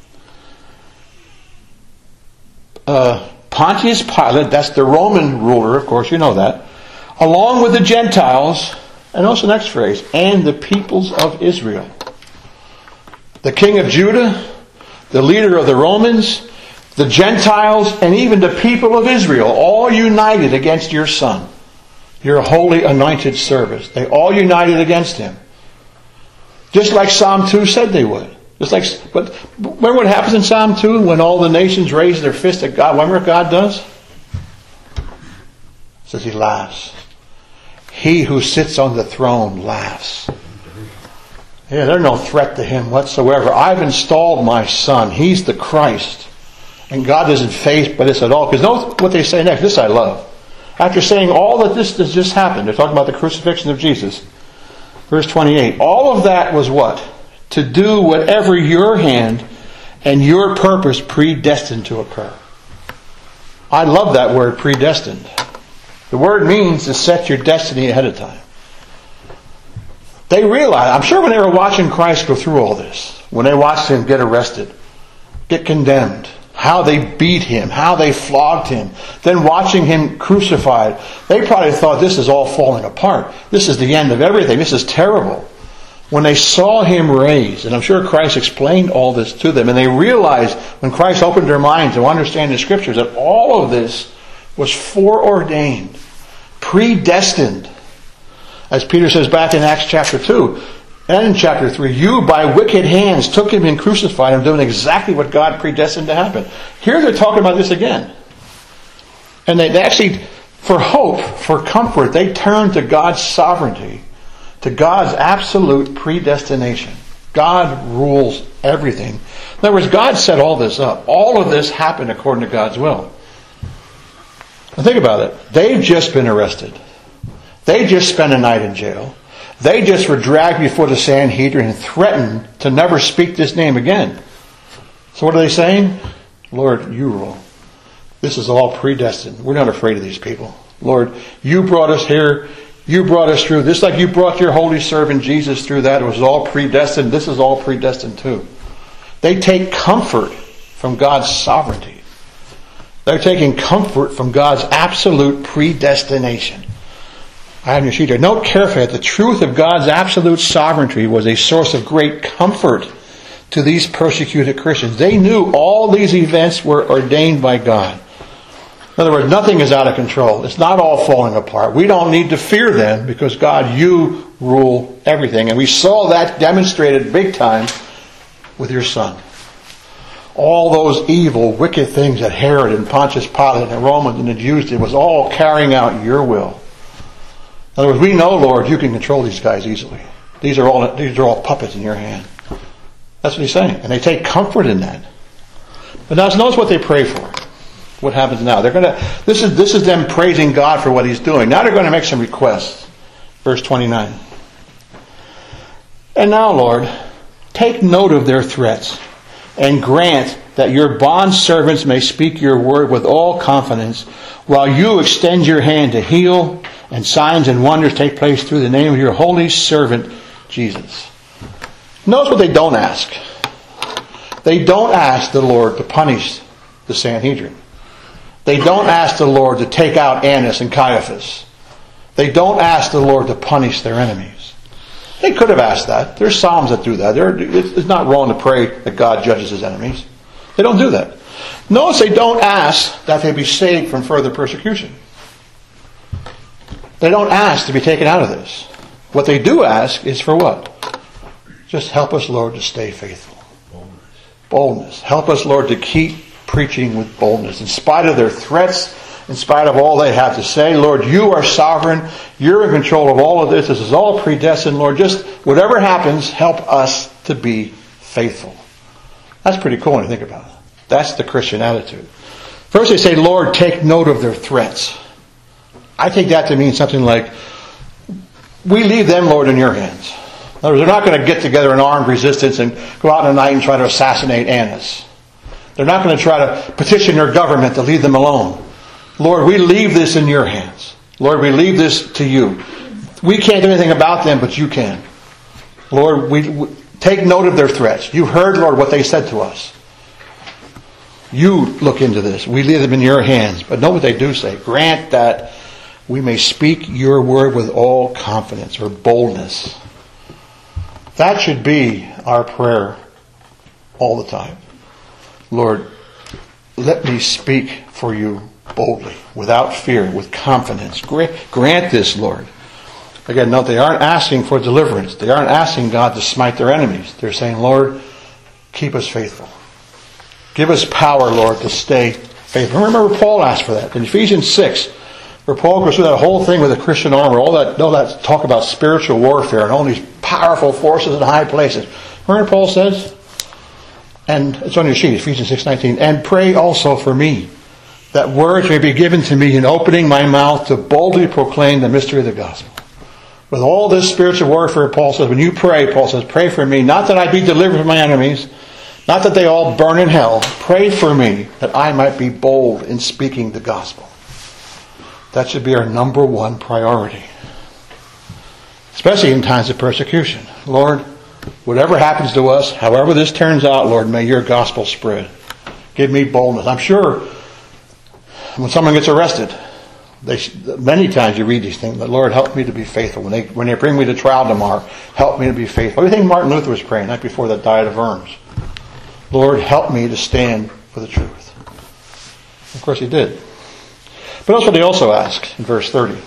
Uh, Pontius Pilate, that's the Roman ruler, of course, you know that. Along with the Gentiles, and also the next phrase, and the peoples of Israel. The king of Judah, the leader of the Romans, the Gentiles, and even the people of Israel, all united against your Son, your holy anointed servant. They all united against him. Just like Psalm two said they would. Just like, but remember what happens in Psalm two when all the nations raise their fist at God? Remember what God does? It says he laughs. He who sits on the throne laughs. Yeah, there's no threat to him whatsoever. I've installed my Son. He's the Christ. And God isn't fazed by this at all. Because notice what they say next. This I love. After saying all that this has just happened, they're talking about the crucifixion of Jesus. Verse twenty-eight. All of that was what? To do whatever your hand and your purpose predestined to occur. I love that word, predestined. The word means to set your destiny ahead of time. They realized, I'm sure when they were watching Christ go through all this, when they watched him get arrested, get condemned, how they beat him, how they flogged him, then watching him crucified, they probably thought this is all falling apart. This is the end of everything. This is terrible. When they saw him raised, and I'm sure Christ explained all this to them, and they realized when Christ opened their minds to understand the Scriptures that all of this was foreordained, predestined. As Peter says back in Acts chapter two and in chapter three, you by wicked hands took him and crucified him, doing exactly what God predestined to happen. Here they're talking about this again. And they, they actually, for hope, for comfort, they turn to God's sovereignty, to God's absolute predestination. God rules everything. In other words, God set all this up. All of this happened according to God's will. Now think about it. They've just been arrested. They just spent a night in jail. They just were dragged before the Sanhedrin and threatened to never speak this name again. So what are they saying? Lord, you rule. This is all predestined. We're not afraid of these people. Lord, you brought us here. You brought us through. Just like you brought your holy servant Jesus through that. It was all predestined. This is all predestined too. They take comfort from God's sovereignty. They're taking comfort from God's absolute predestination. I have your sheet here. Note carefully that the truth of God's absolute sovereignty was a source of great comfort to these persecuted Christians. They knew all these events were ordained by God. In other words, nothing is out of control. It's not all falling apart. We don't need to fear them because God, you rule everything. And we saw that demonstrated big time with your Son. All those evil, wicked things that Herod and Pontius Pilate and the Romans and the Jews did was all carrying out your will. In other words, we know, Lord, you can control these guys easily. These are all these are all puppets in your hand. That's what he's saying. And they take comfort in that. But now notice what they pray for. What happens now? They're gonna this is this is them praising God for what he's doing. Now they're going to make some requests. Verse twenty-nine. And now, Lord, take note of their threats and grant that your bondservants may speak your word with all confidence, while you extend your hand to heal, and signs and wonders take place through the name of your holy servant, Jesus. Notice what they don't ask. They don't ask the Lord to punish the Sanhedrin. They don't ask the Lord to take out Annas and Caiaphas. They don't ask the Lord to punish their enemies. They could have asked that. There's Psalms that do that. They're, it's not wrong to pray that God judges his enemies. They don't do that. Notice they don't ask that they be saved from further persecution. They don't ask to be taken out of this. What they do ask is for what? Just help us, Lord, to stay faithful. Boldness. Boldness. Help us, Lord, to keep preaching with boldness. In spite of their threats, in spite of all they have to say, Lord, you are sovereign. You're in control of all of this. This is all predestined. Lord, just whatever happens, help us to be faithful. That's pretty cool when you think about it. That's the Christian attitude. First they say, Lord, take note of their threats. I take that to mean something like, we leave them, Lord, in your hands. In other words, they're not going to get together an armed resistance and go out in the night and try to assassinate Annas. They're not going to try to petition their government to leave them alone. Lord, we leave this in your hands. Lord, we leave this to you. We can't do anything about them, but you can. Lord, we, we take note of their threats. You heard, Lord, what they said to us. You look into this. We leave them in your hands. But know what they do say. Grant that we may speak your word with all confidence or boldness. That should be our prayer all the time. Lord, let me speak for you boldly, without fear, with confidence. Grant this, Lord. Again, note, they aren't asking for deliverance. They aren't asking God to smite their enemies. They're saying, Lord, keep us faithful. Give us power, Lord, to stay faithful. Remember, Paul asked for that. In Ephesians six, where Paul goes through that whole thing with the Christian armor, all that, all that talk about spiritual warfare and all these powerful forces in high places. Remember Paul says? And it's on your sheet, Ephesians six nineteen. And pray also for me, that words may be given to me in opening my mouth to boldly proclaim the mystery of the gospel. With all this spiritual warfare, Paul says, when you pray, Paul says, pray for me, not that I be delivered from my enemies, not that they all burn in hell. Pray for me that I might be bold in speaking the gospel. That should be our number one priority. Especially in times of persecution. Lord, whatever happens to us, however this turns out, Lord, may your gospel spread. Give me boldness. I'm sure when someone gets arrested, they, many times you read these things, but Lord, help me to be faithful. When they when they bring me to trial tomorrow, help me to be faithful. What do you think Martin Luther was praying right before the Diet of Worms? Lord, help me to stand for the truth. Of course he did. But that's what they also asked in verse thirty.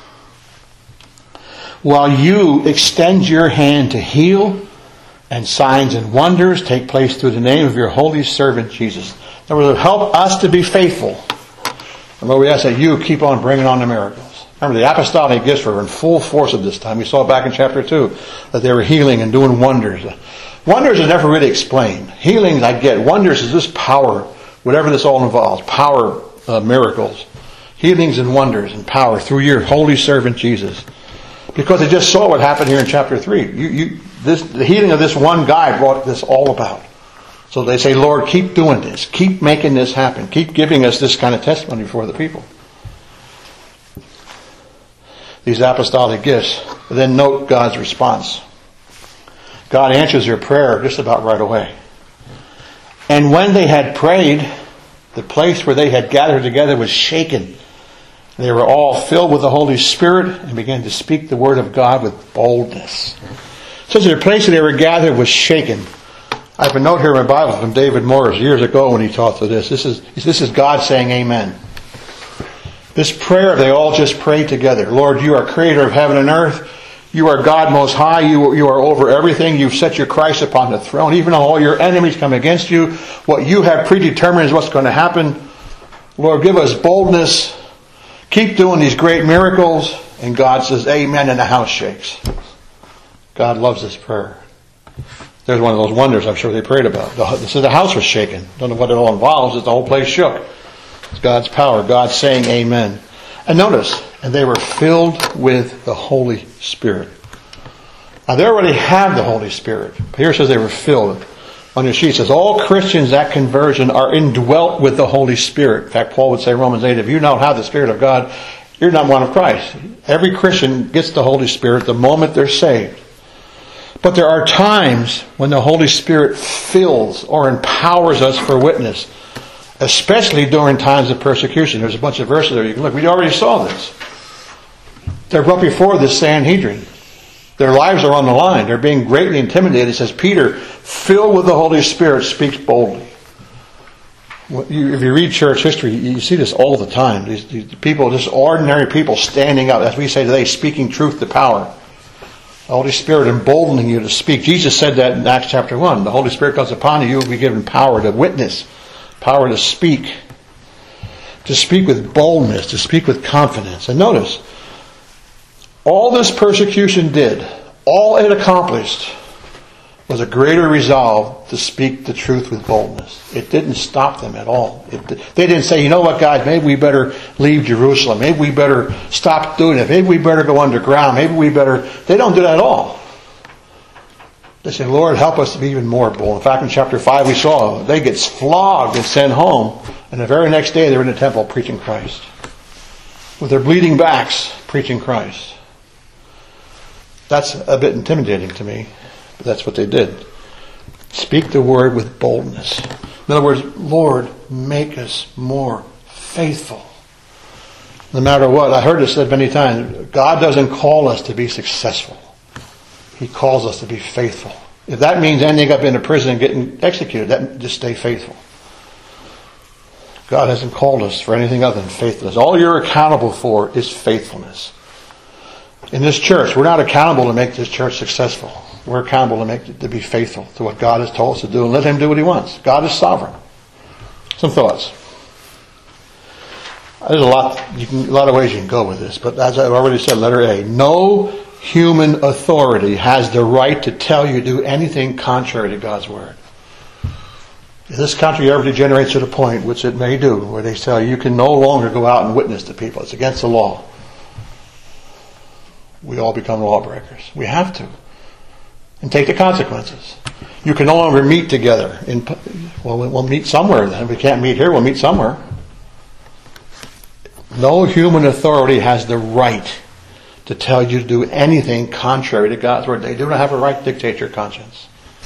While you extend your hand to heal, and signs and wonders take place through the name of your holy servant Jesus. In other words, help us to be faithful. And Lord, we ask that you keep on bringing on the miracles. Remember, the apostolic gifts were in full force at this time. We saw back in chapter two that they were healing and doing wonders. Wonders are never really explained. Healings I get. Wonders is this power, whatever this all involves. Power, uh, miracles. Healings and wonders and power through your holy servant Jesus. Because they just saw what happened here in chapter three. You, you, this, the healing of this one guy brought this all about. So they say, Lord, keep doing this. Keep making this happen. Keep giving us this kind of testimony before the people. These apostolic gifts. But then note God's response. God answers their prayer just about right away. And when they had prayed, the place where they had gathered together was shaken. They were all filled with the Holy Spirit and began to speak the word of God with boldness. It says the place where they were gathered was shaken. I have a note here in my Bible from David Morris years ago when he taught to this. This is, this is God saying amen. This prayer, they all just prayed together. Lord, you are creator of heaven and earth. You are God most high. You, you are over everything. You've set your Christ upon the throne. Even though all your enemies come against you, what you have predetermined is what's going to happen. Lord, give us boldness. Keep doing these great miracles. And God says amen, and the house shakes. God loves this prayer. There's one of those wonders I'm sure they prayed about. The, so the house was shaken. Don't know what it all involves. It's the whole place shook. It's God's power. God saying amen. And notice, and they were filled with the Holy Spirit. Now they already have the Holy Spirit. Here it says they were filled. On your sheet it says, all Christians at conversion are indwelt with the Holy Spirit. In fact, Paul would say in Romans eight, if you don't have the Spirit of God, you're not one of Christ. Every Christian gets the Holy Spirit the moment they're saved. But there are times when the Holy Spirit fills or empowers us for witness, especially during times of persecution. There's a bunch of verses there you can look. We already saw this. They're brought before this Sanhedrin. Their lives are on the line. They're being greatly intimidated. It says, Peter, filled with the Holy Spirit, speaks boldly. If you read church history, you see this all the time. These, these people, just ordinary people standing up, as we say today, speaking truth to power. The Holy Spirit emboldening you to speak. Jesus said that in Acts chapter one. The Holy Spirit comes upon you, you will be given power to witness, power to speak, to speak with boldness, to speak with confidence. And notice, all this persecution did, all it accomplished, was a greater resolve to speak the truth with boldness. It didn't stop them at all. It, they didn't say, you know what, God, maybe we better leave Jerusalem. Maybe we better stop doing it. Maybe we better go underground. Maybe we better... They don't do that at all. They say, Lord, help us to be even more bold. In fact, in chapter five we saw they get flogged and sent home. And the very next day they're in the temple preaching Christ. With their bleeding backs, preaching Christ. That's a bit intimidating to me. But that's what they did. Speak the word with boldness. In other words, Lord, make us more faithful. No matter what. I heard it said many times, God doesn't call us to be successful. He calls us to be faithful. If that means ending up in a prison and getting executed, that just stay faithful. God hasn't called us for anything other than faithfulness. All you're accountable for is faithfulness. In this church, we're not accountable to make this church successful. We're accountable to make to be faithful to what God has told us to do and let Him do what He wants. God is sovereign. Some thoughts. There's a lot, you can, a lot of ways you can go with this, but as I've already said, letter A, no human authority has the right to tell you to do anything contrary to God's word. If this country ever degenerates to the point, which it may do, where they tell you you can no longer go out and witness to people, it's against the law, we all become lawbreakers. We have to. And take the consequences. You can no longer meet together. In, well, we'll meet somewhere then. If we can't meet here, we'll meet somewhere. No human authority has the right to tell you to do anything contrary to God's word. They do not have a right to dictate your conscience.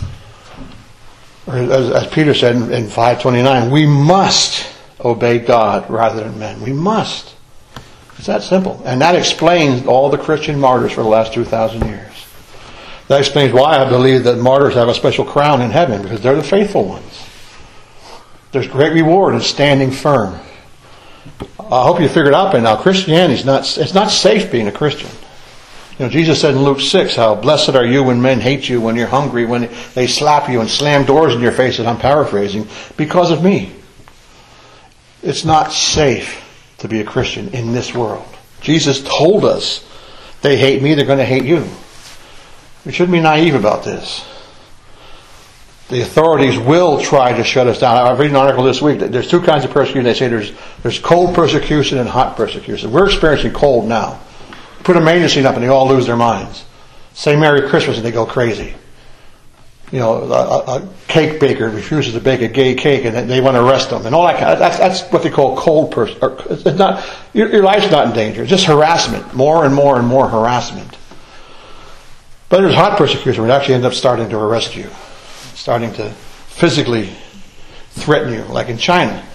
Or as, as Peter said in, in five twenty-nine, we must obey God rather than men. We must. It's that simple. And that explains all the Christian martyrs for the last two thousand years. That explains why I believe that martyrs have a special crown in heaven, because they're the faithful ones. There's great reward in standing firm. I hope you figured out by now, Christianity is not, it's not safe being a Christian. You know, Jesus said in Luke six, how blessed are you when men hate you, when you're hungry, when they slap you and slam doors in your face, and I'm paraphrasing, because of me. It's not safe to be a Christian in this world. Jesus told us, they hate me, they're going to hate you. We shouldn't be naive about this. The authorities will try to shut us down. I've read an article this week that there's two kinds of persecution. They say there's there's cold persecution and hot persecution. We're experiencing cold now. Put a manger scene up and they all lose their minds. Say Merry Christmas and they go crazy. You know, a, a cake baker refuses to bake a gay cake and they want to arrest them and all that kind of, that's, that's what they call cold person. It's not, your, your life's not in danger. It's just harassment. More and more and more harassment. But there's hot persecution where it actually ends up starting to arrest you. Starting to physically threaten you, like in China.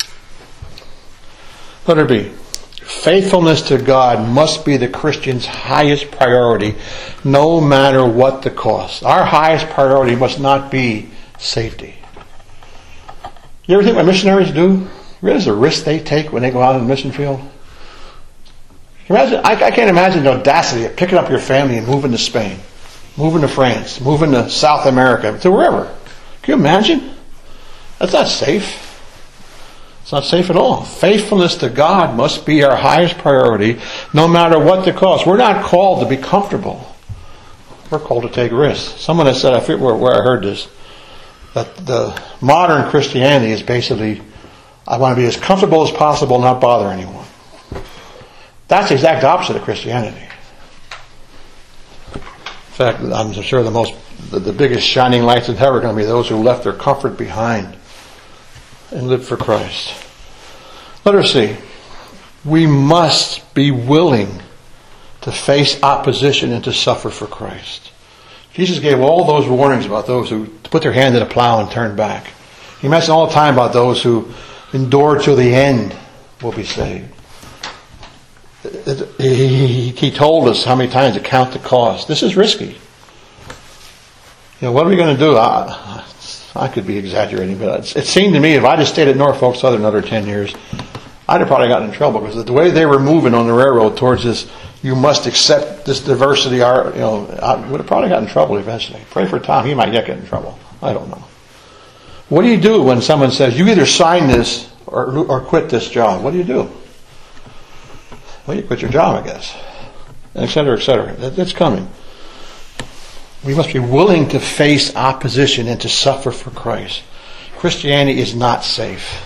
Letter B. Faithfulness to God must be the Christian's highest priority, no matter what the cost. Our highest priority must not be safety. You ever think what missionaries do? Realize the risk they take when they go out in the mission field? Imagine, I, I can't imagine the audacity of picking up your family and moving to Spain, moving to France, moving to South America, to wherever. Can you imagine? That's not safe. It's not safe at all. Faithfulness to God must be our highest priority, no matter what the cost. We're not called to be comfortable. We're called to take risks. Someone has said, I forget where, where I heard this, that the modern Christianity is basically, I want to be as comfortable as possible, not bother anyone. That's the exact opposite of Christianity. In fact, I'm sure the most, the, the biggest shining lights in heaven are going to be those who left their comfort behind and lived for Christ. Letter C. We must be willing to face opposition and to suffer for Christ. Jesus gave all those warnings about those who put their hand to the plow and turn back. He mentioned all the time about those who endure to the end will be saved. He, he told us how many times to count the cost. This is risky. You know, what are we going to do? I, I could be exaggerating, but it seemed to me if I just stayed at Norfolk Southern another ten years, I'd have probably gotten in trouble because the way they were moving on the railroad towards this, you must accept this diversity. You know, I would have probably gotten in trouble eventually. Pray for Tom; he might yet get in trouble. I don't know. What do you do when someone says you either sign this or or quit this job? What do you do? Well, you quit your job, I guess, et cetera, et cetera. That, that's coming. We must be willing to face opposition and to suffer for Christ. Christianity is not safe.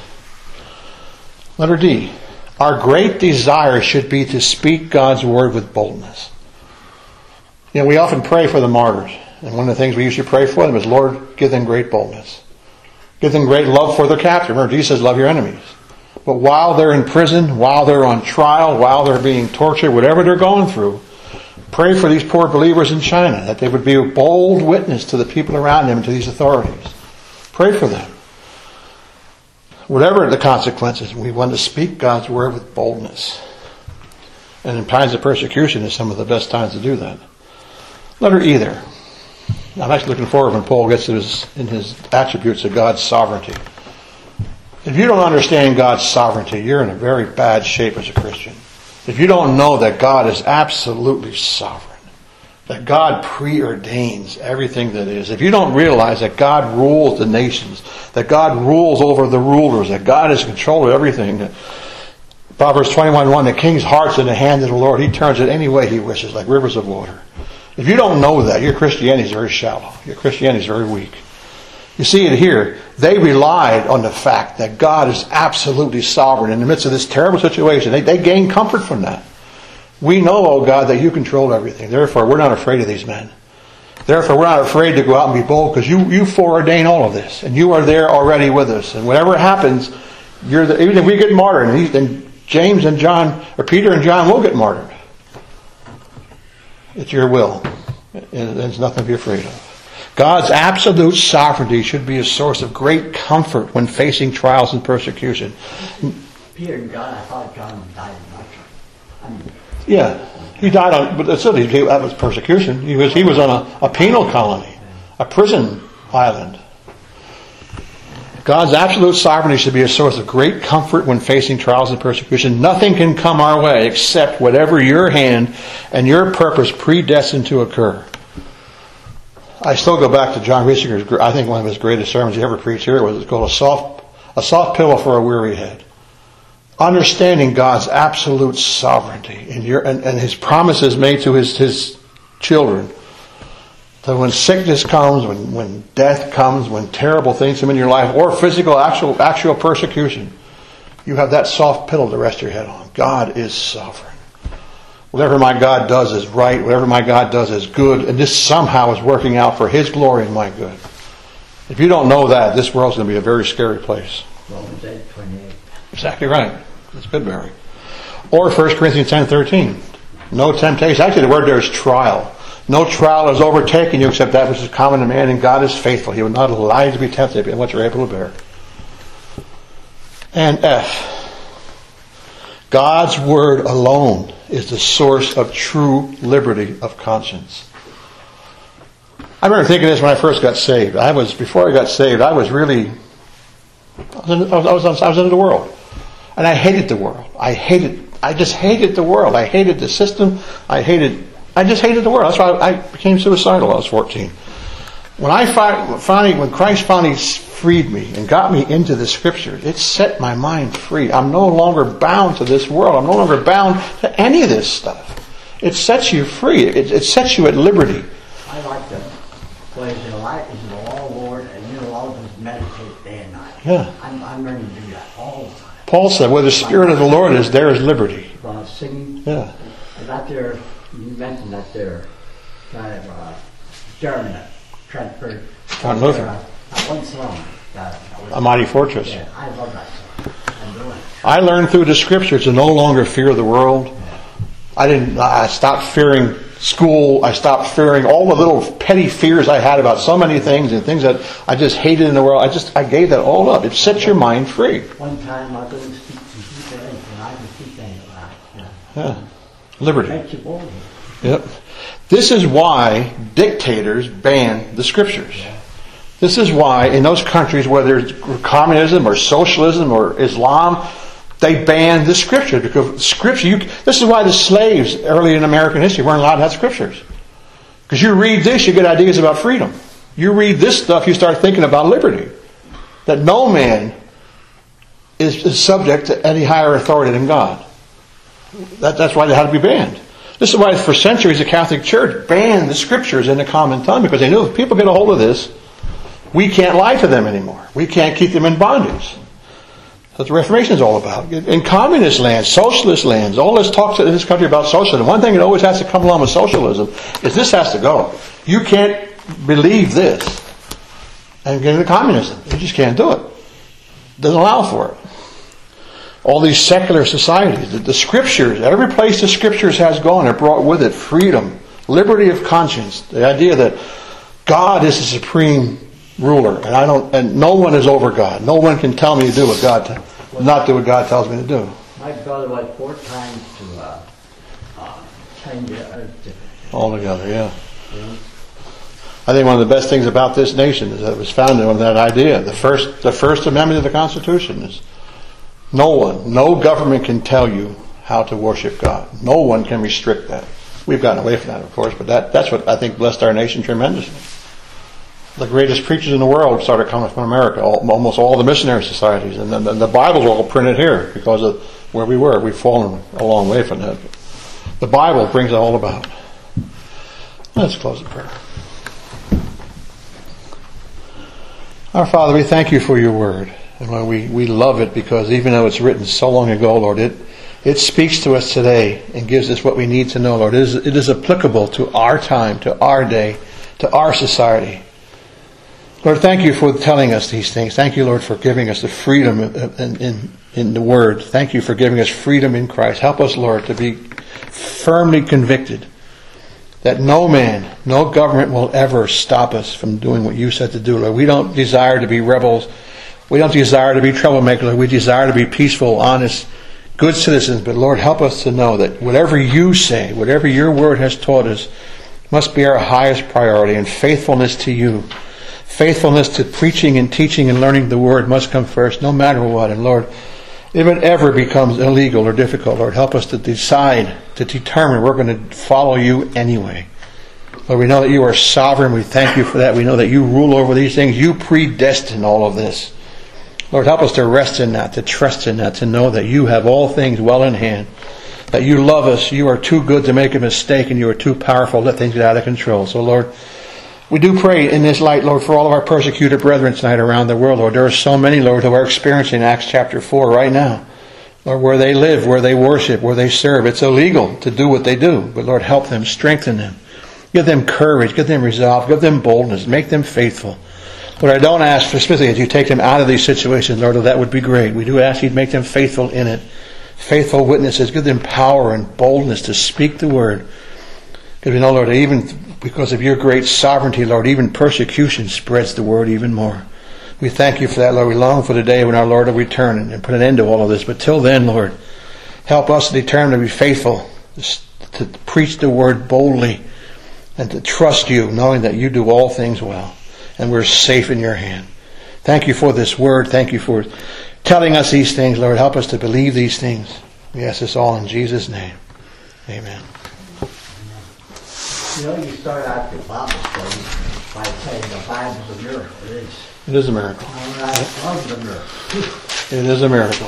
Letter D. Our great desire should be to speak God's word with boldness. You know, we often pray for the martyrs. And one of the things we usually pray for them is, Lord, give them great boldness. Give them great love for their captor. Remember, Jesus says, love your enemies. But while they're in prison, while they're on trial, while they're being tortured, whatever they're going through, pray for these poor believers in China, that they would be a bold witness to the people around them and to these authorities. Pray for them. Whatever the consequences, we want to speak God's word with boldness. And in times of persecution is some of the best times to do that. Letter E there. I'm actually looking forward when Paul gets to his, in his attributes of God's sovereignty. If you don't understand God's sovereignty, you're in a very bad shape as a Christian. If you don't know that God is absolutely sovereign, that God preordains everything that is, if you don't realize that God rules the nations, that God rules over the rulers, that God is in control of everything, that Proverbs twenty-one one, the king's heart's in the hand of the Lord. He turns it any way he wishes, like rivers of water. If you don't know that, your Christianity is very shallow. Your Christianity is very weak. You see it here. They relied on the fact that God is absolutely sovereign in the midst of this terrible situation. They, they gained comfort from that. We know, oh God, that you control everything. Therefore, we're not afraid of these men. Therefore, we're not afraid to go out and be bold because you, you foreordain all of this. And you are there already with us. And whatever happens, you're the, even if we get martyred, and, he, then James and John, or Peter and John will get martyred. It's your will. And there's nothing to be afraid of. God's absolute sovereignty should be a source of great comfort when facing trials and persecution. Peter and John, I thought John died in martyrdom. I mean, yeah, he died on, but that's it. That was persecution. He was he was on a, a penal colony, a prison island. God's absolute sovereignty should be a source of great comfort when facing trials and persecution. Nothing can come our way except whatever your hand and your purpose predestined to occur. I still go back to John Riesinger's, I think one of his greatest sermons he ever preached here was called a soft, a soft pillow for a weary head. Understanding God's absolute sovereignty and, your, and, and His promises made to His, His children. That when sickness comes, when, when death comes, when terrible things come in your life, or physical, actual, actual persecution, you have that soft pillow to rest your head on. God is sovereign. Whatever my God does is right. Whatever my God does is good. And this somehow is working out for His glory and my good. If you don't know that, this world's going to be a very scary place. Romans eight twenty-eight. Exactly right. That's good, Barry. Or First Corinthians ten thirteen. No temptation. Actually, the word there is trial. No trial has overtaken you except that which is common to man, and God is faithful. He will not allow you to be tempted beyond what you're able to bear. And F. God's Word alone is the source of true liberty of conscience. I remember thinking this when I first got saved. I was, before I got saved, I was really, I was, in, I was, I was, I was into the world. And I hated the world. I hated, I just hated the world. I hated the system. I hated, I just hated the world. That's why I became suicidal when I was fourteen. When I finally, when Christ finally freed me and got me into the Scriptures, it set my mind free. I'm no longer bound to this world. I'm no longer bound to any of this stuff. It sets you free. It, it sets you at liberty. I like to play the light is the law, Lord, and you know, I'll just meditate day and night. Yeah. I'm, I'm learning to do that all the time. Paul said, where the Spirit of the Lord is, there is liberty. When I was singing, Yeah. I got there, you mentioned that there, kind of, uh, German, Trentford. John Luther. Uh, that one song. That, that was, A Mighty Fortress. Yeah, I love that song. I'm doing it. I learned through the Scriptures to no longer fear the world. I didn't. I stopped fearing school. I stopped fearing all the little petty fears I had about so many things and things that I just hated in the world. I just I gave that all up. It sets your mind free. One time I couldn't speak to people and I could speak to anybody. Yeah. Yeah. Liberty. Makes you bold. Yep. This is why dictators ban the Scriptures. This is why in those countries, whether it's communism or socialism or Islam, they ban the Scripture because Scripture. You, this is why the slaves early in American history weren't allowed to have Scriptures, because you read this, you get ideas about freedom. You read this stuff, you start thinking about liberty. That no man is, is subject to any higher authority than God. That, that's why they had to be banned. This is why for centuries the Catholic Church banned the Scriptures in the common tongue, because they knew if people get a hold of this, we can't lie to them anymore. We can't keep them in bondage. That's what the Reformation is all about. In communist lands, socialist lands, all this talk in this country about socialism, one thing that always has to come along with socialism is this has to go. You can't believe this and get into communism. You just can't do it. It doesn't allow for it. All these secular societies, the, the Scriptures, every place the Scriptures has gone, it brought with it freedom, liberty of conscience, the idea that God is the supreme ruler, and I don't, and no one is over God. No one can tell me to do what God, t- not do what God tells me to do. My brother went four times to uh, uh, change the earth. Altogether, yeah. yeah. I think one of the best things about this nation is that it was founded on that idea. The first, the First Amendment of the Constitution is no one, no government can tell you how to worship God. No one can restrict that. We've gotten away from that, of course, but that, that's what I think blessed our nation tremendously. The greatest preachers in the world started coming from America. All, almost all the missionary societies, and then the, the Bibles were all printed here because of where we were. We've fallen a long way from that. The Bible brings it all about. Let's close the prayer. Our Father, we thank you for your word, and Lord, we we love it because even though it's written so long ago, Lord, it it speaks to us today and gives us what we need to know, Lord. It is it is applicable to our time, to our day, to our society. Lord, thank you for telling us these things. Thank you, Lord, for giving us the freedom in, in, in the Word. Thank you for giving us freedom in Christ. Help us, Lord, to be firmly convicted that no man, no government will ever stop us from doing what you said to do, Lord. We don't desire to be rebels. We don't desire to be troublemakers. Lord. We desire to be peaceful, honest, good citizens. But, Lord, help us to know that whatever you say, whatever your Word has taught us, must be our highest priority, and faithfulness to you. Faithfulness to preaching and teaching and learning the Word must come first, no matter what. And Lord, if it ever becomes illegal or difficult, Lord, help us to decide, to determine we're going to follow you anyway. Lord, we know that you are sovereign. We thank you for that. We know that you rule over these things. You predestined all of this. Lord, help us to rest in that, to trust in that, to know that you have all things well in hand, that you love us. You are too good to make a mistake, and you are too powerful to let things get out of control. So, Lord, we do pray in this light, Lord, for all of our persecuted brethren tonight around the world, Lord. There are so many, Lord, who are experiencing Acts chapter four right now. Lord, where they live, where they worship, where they serve. It's illegal to do what they do. But Lord, help them, strengthen them. Give them courage, give them resolve, give them boldness, make them faithful. Lord, I don't ask for specifically that you take them out of these situations, Lord, that would be great. We do ask you to make them faithful in it. Faithful witnesses, give them power and boldness to speak the word. Because we know, Lord, even because of your great sovereignty, Lord, even persecution spreads the word even more. We thank you for that, Lord. We long for the day when our Lord will return and put an end to all of this. But till then, Lord, help us to determine to be faithful, to preach the word boldly, and to trust you, knowing that you do all things well, and we're safe in your hand. Thank you for this word. Thank you for telling us these things, Lord. Help us to believe these things. We ask this all in Jesus' name. Amen. You know, you start out your Bible study by saying the Bible's a miracle. It is. It is a miracle. I love the miracle. It is a miracle.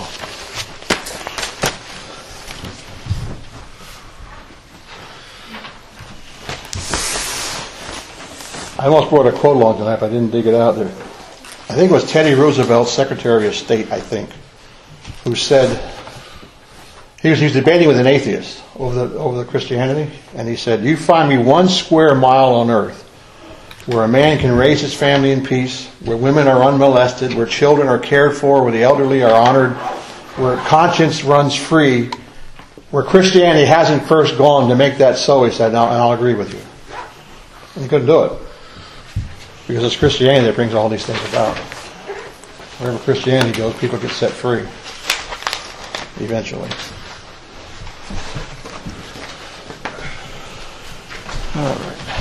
I almost brought a quote along tonight, but I didn't dig it out there. I think it was Teddy Roosevelt, Secretary of State, I think, who said, he was, he was debating with an atheist over the, over the Christianity, and he said, you find me one square mile on earth where a man can raise his family in peace, where women are unmolested, where children are cared for, where the elderly are honored, where conscience runs free, where Christianity hasn't first gone to make that so, he said, and I'll, and I'll agree with you. And he couldn't do it. Because it's Christianity that brings all these things about. Wherever Christianity goes, people get set free. Eventually. All right.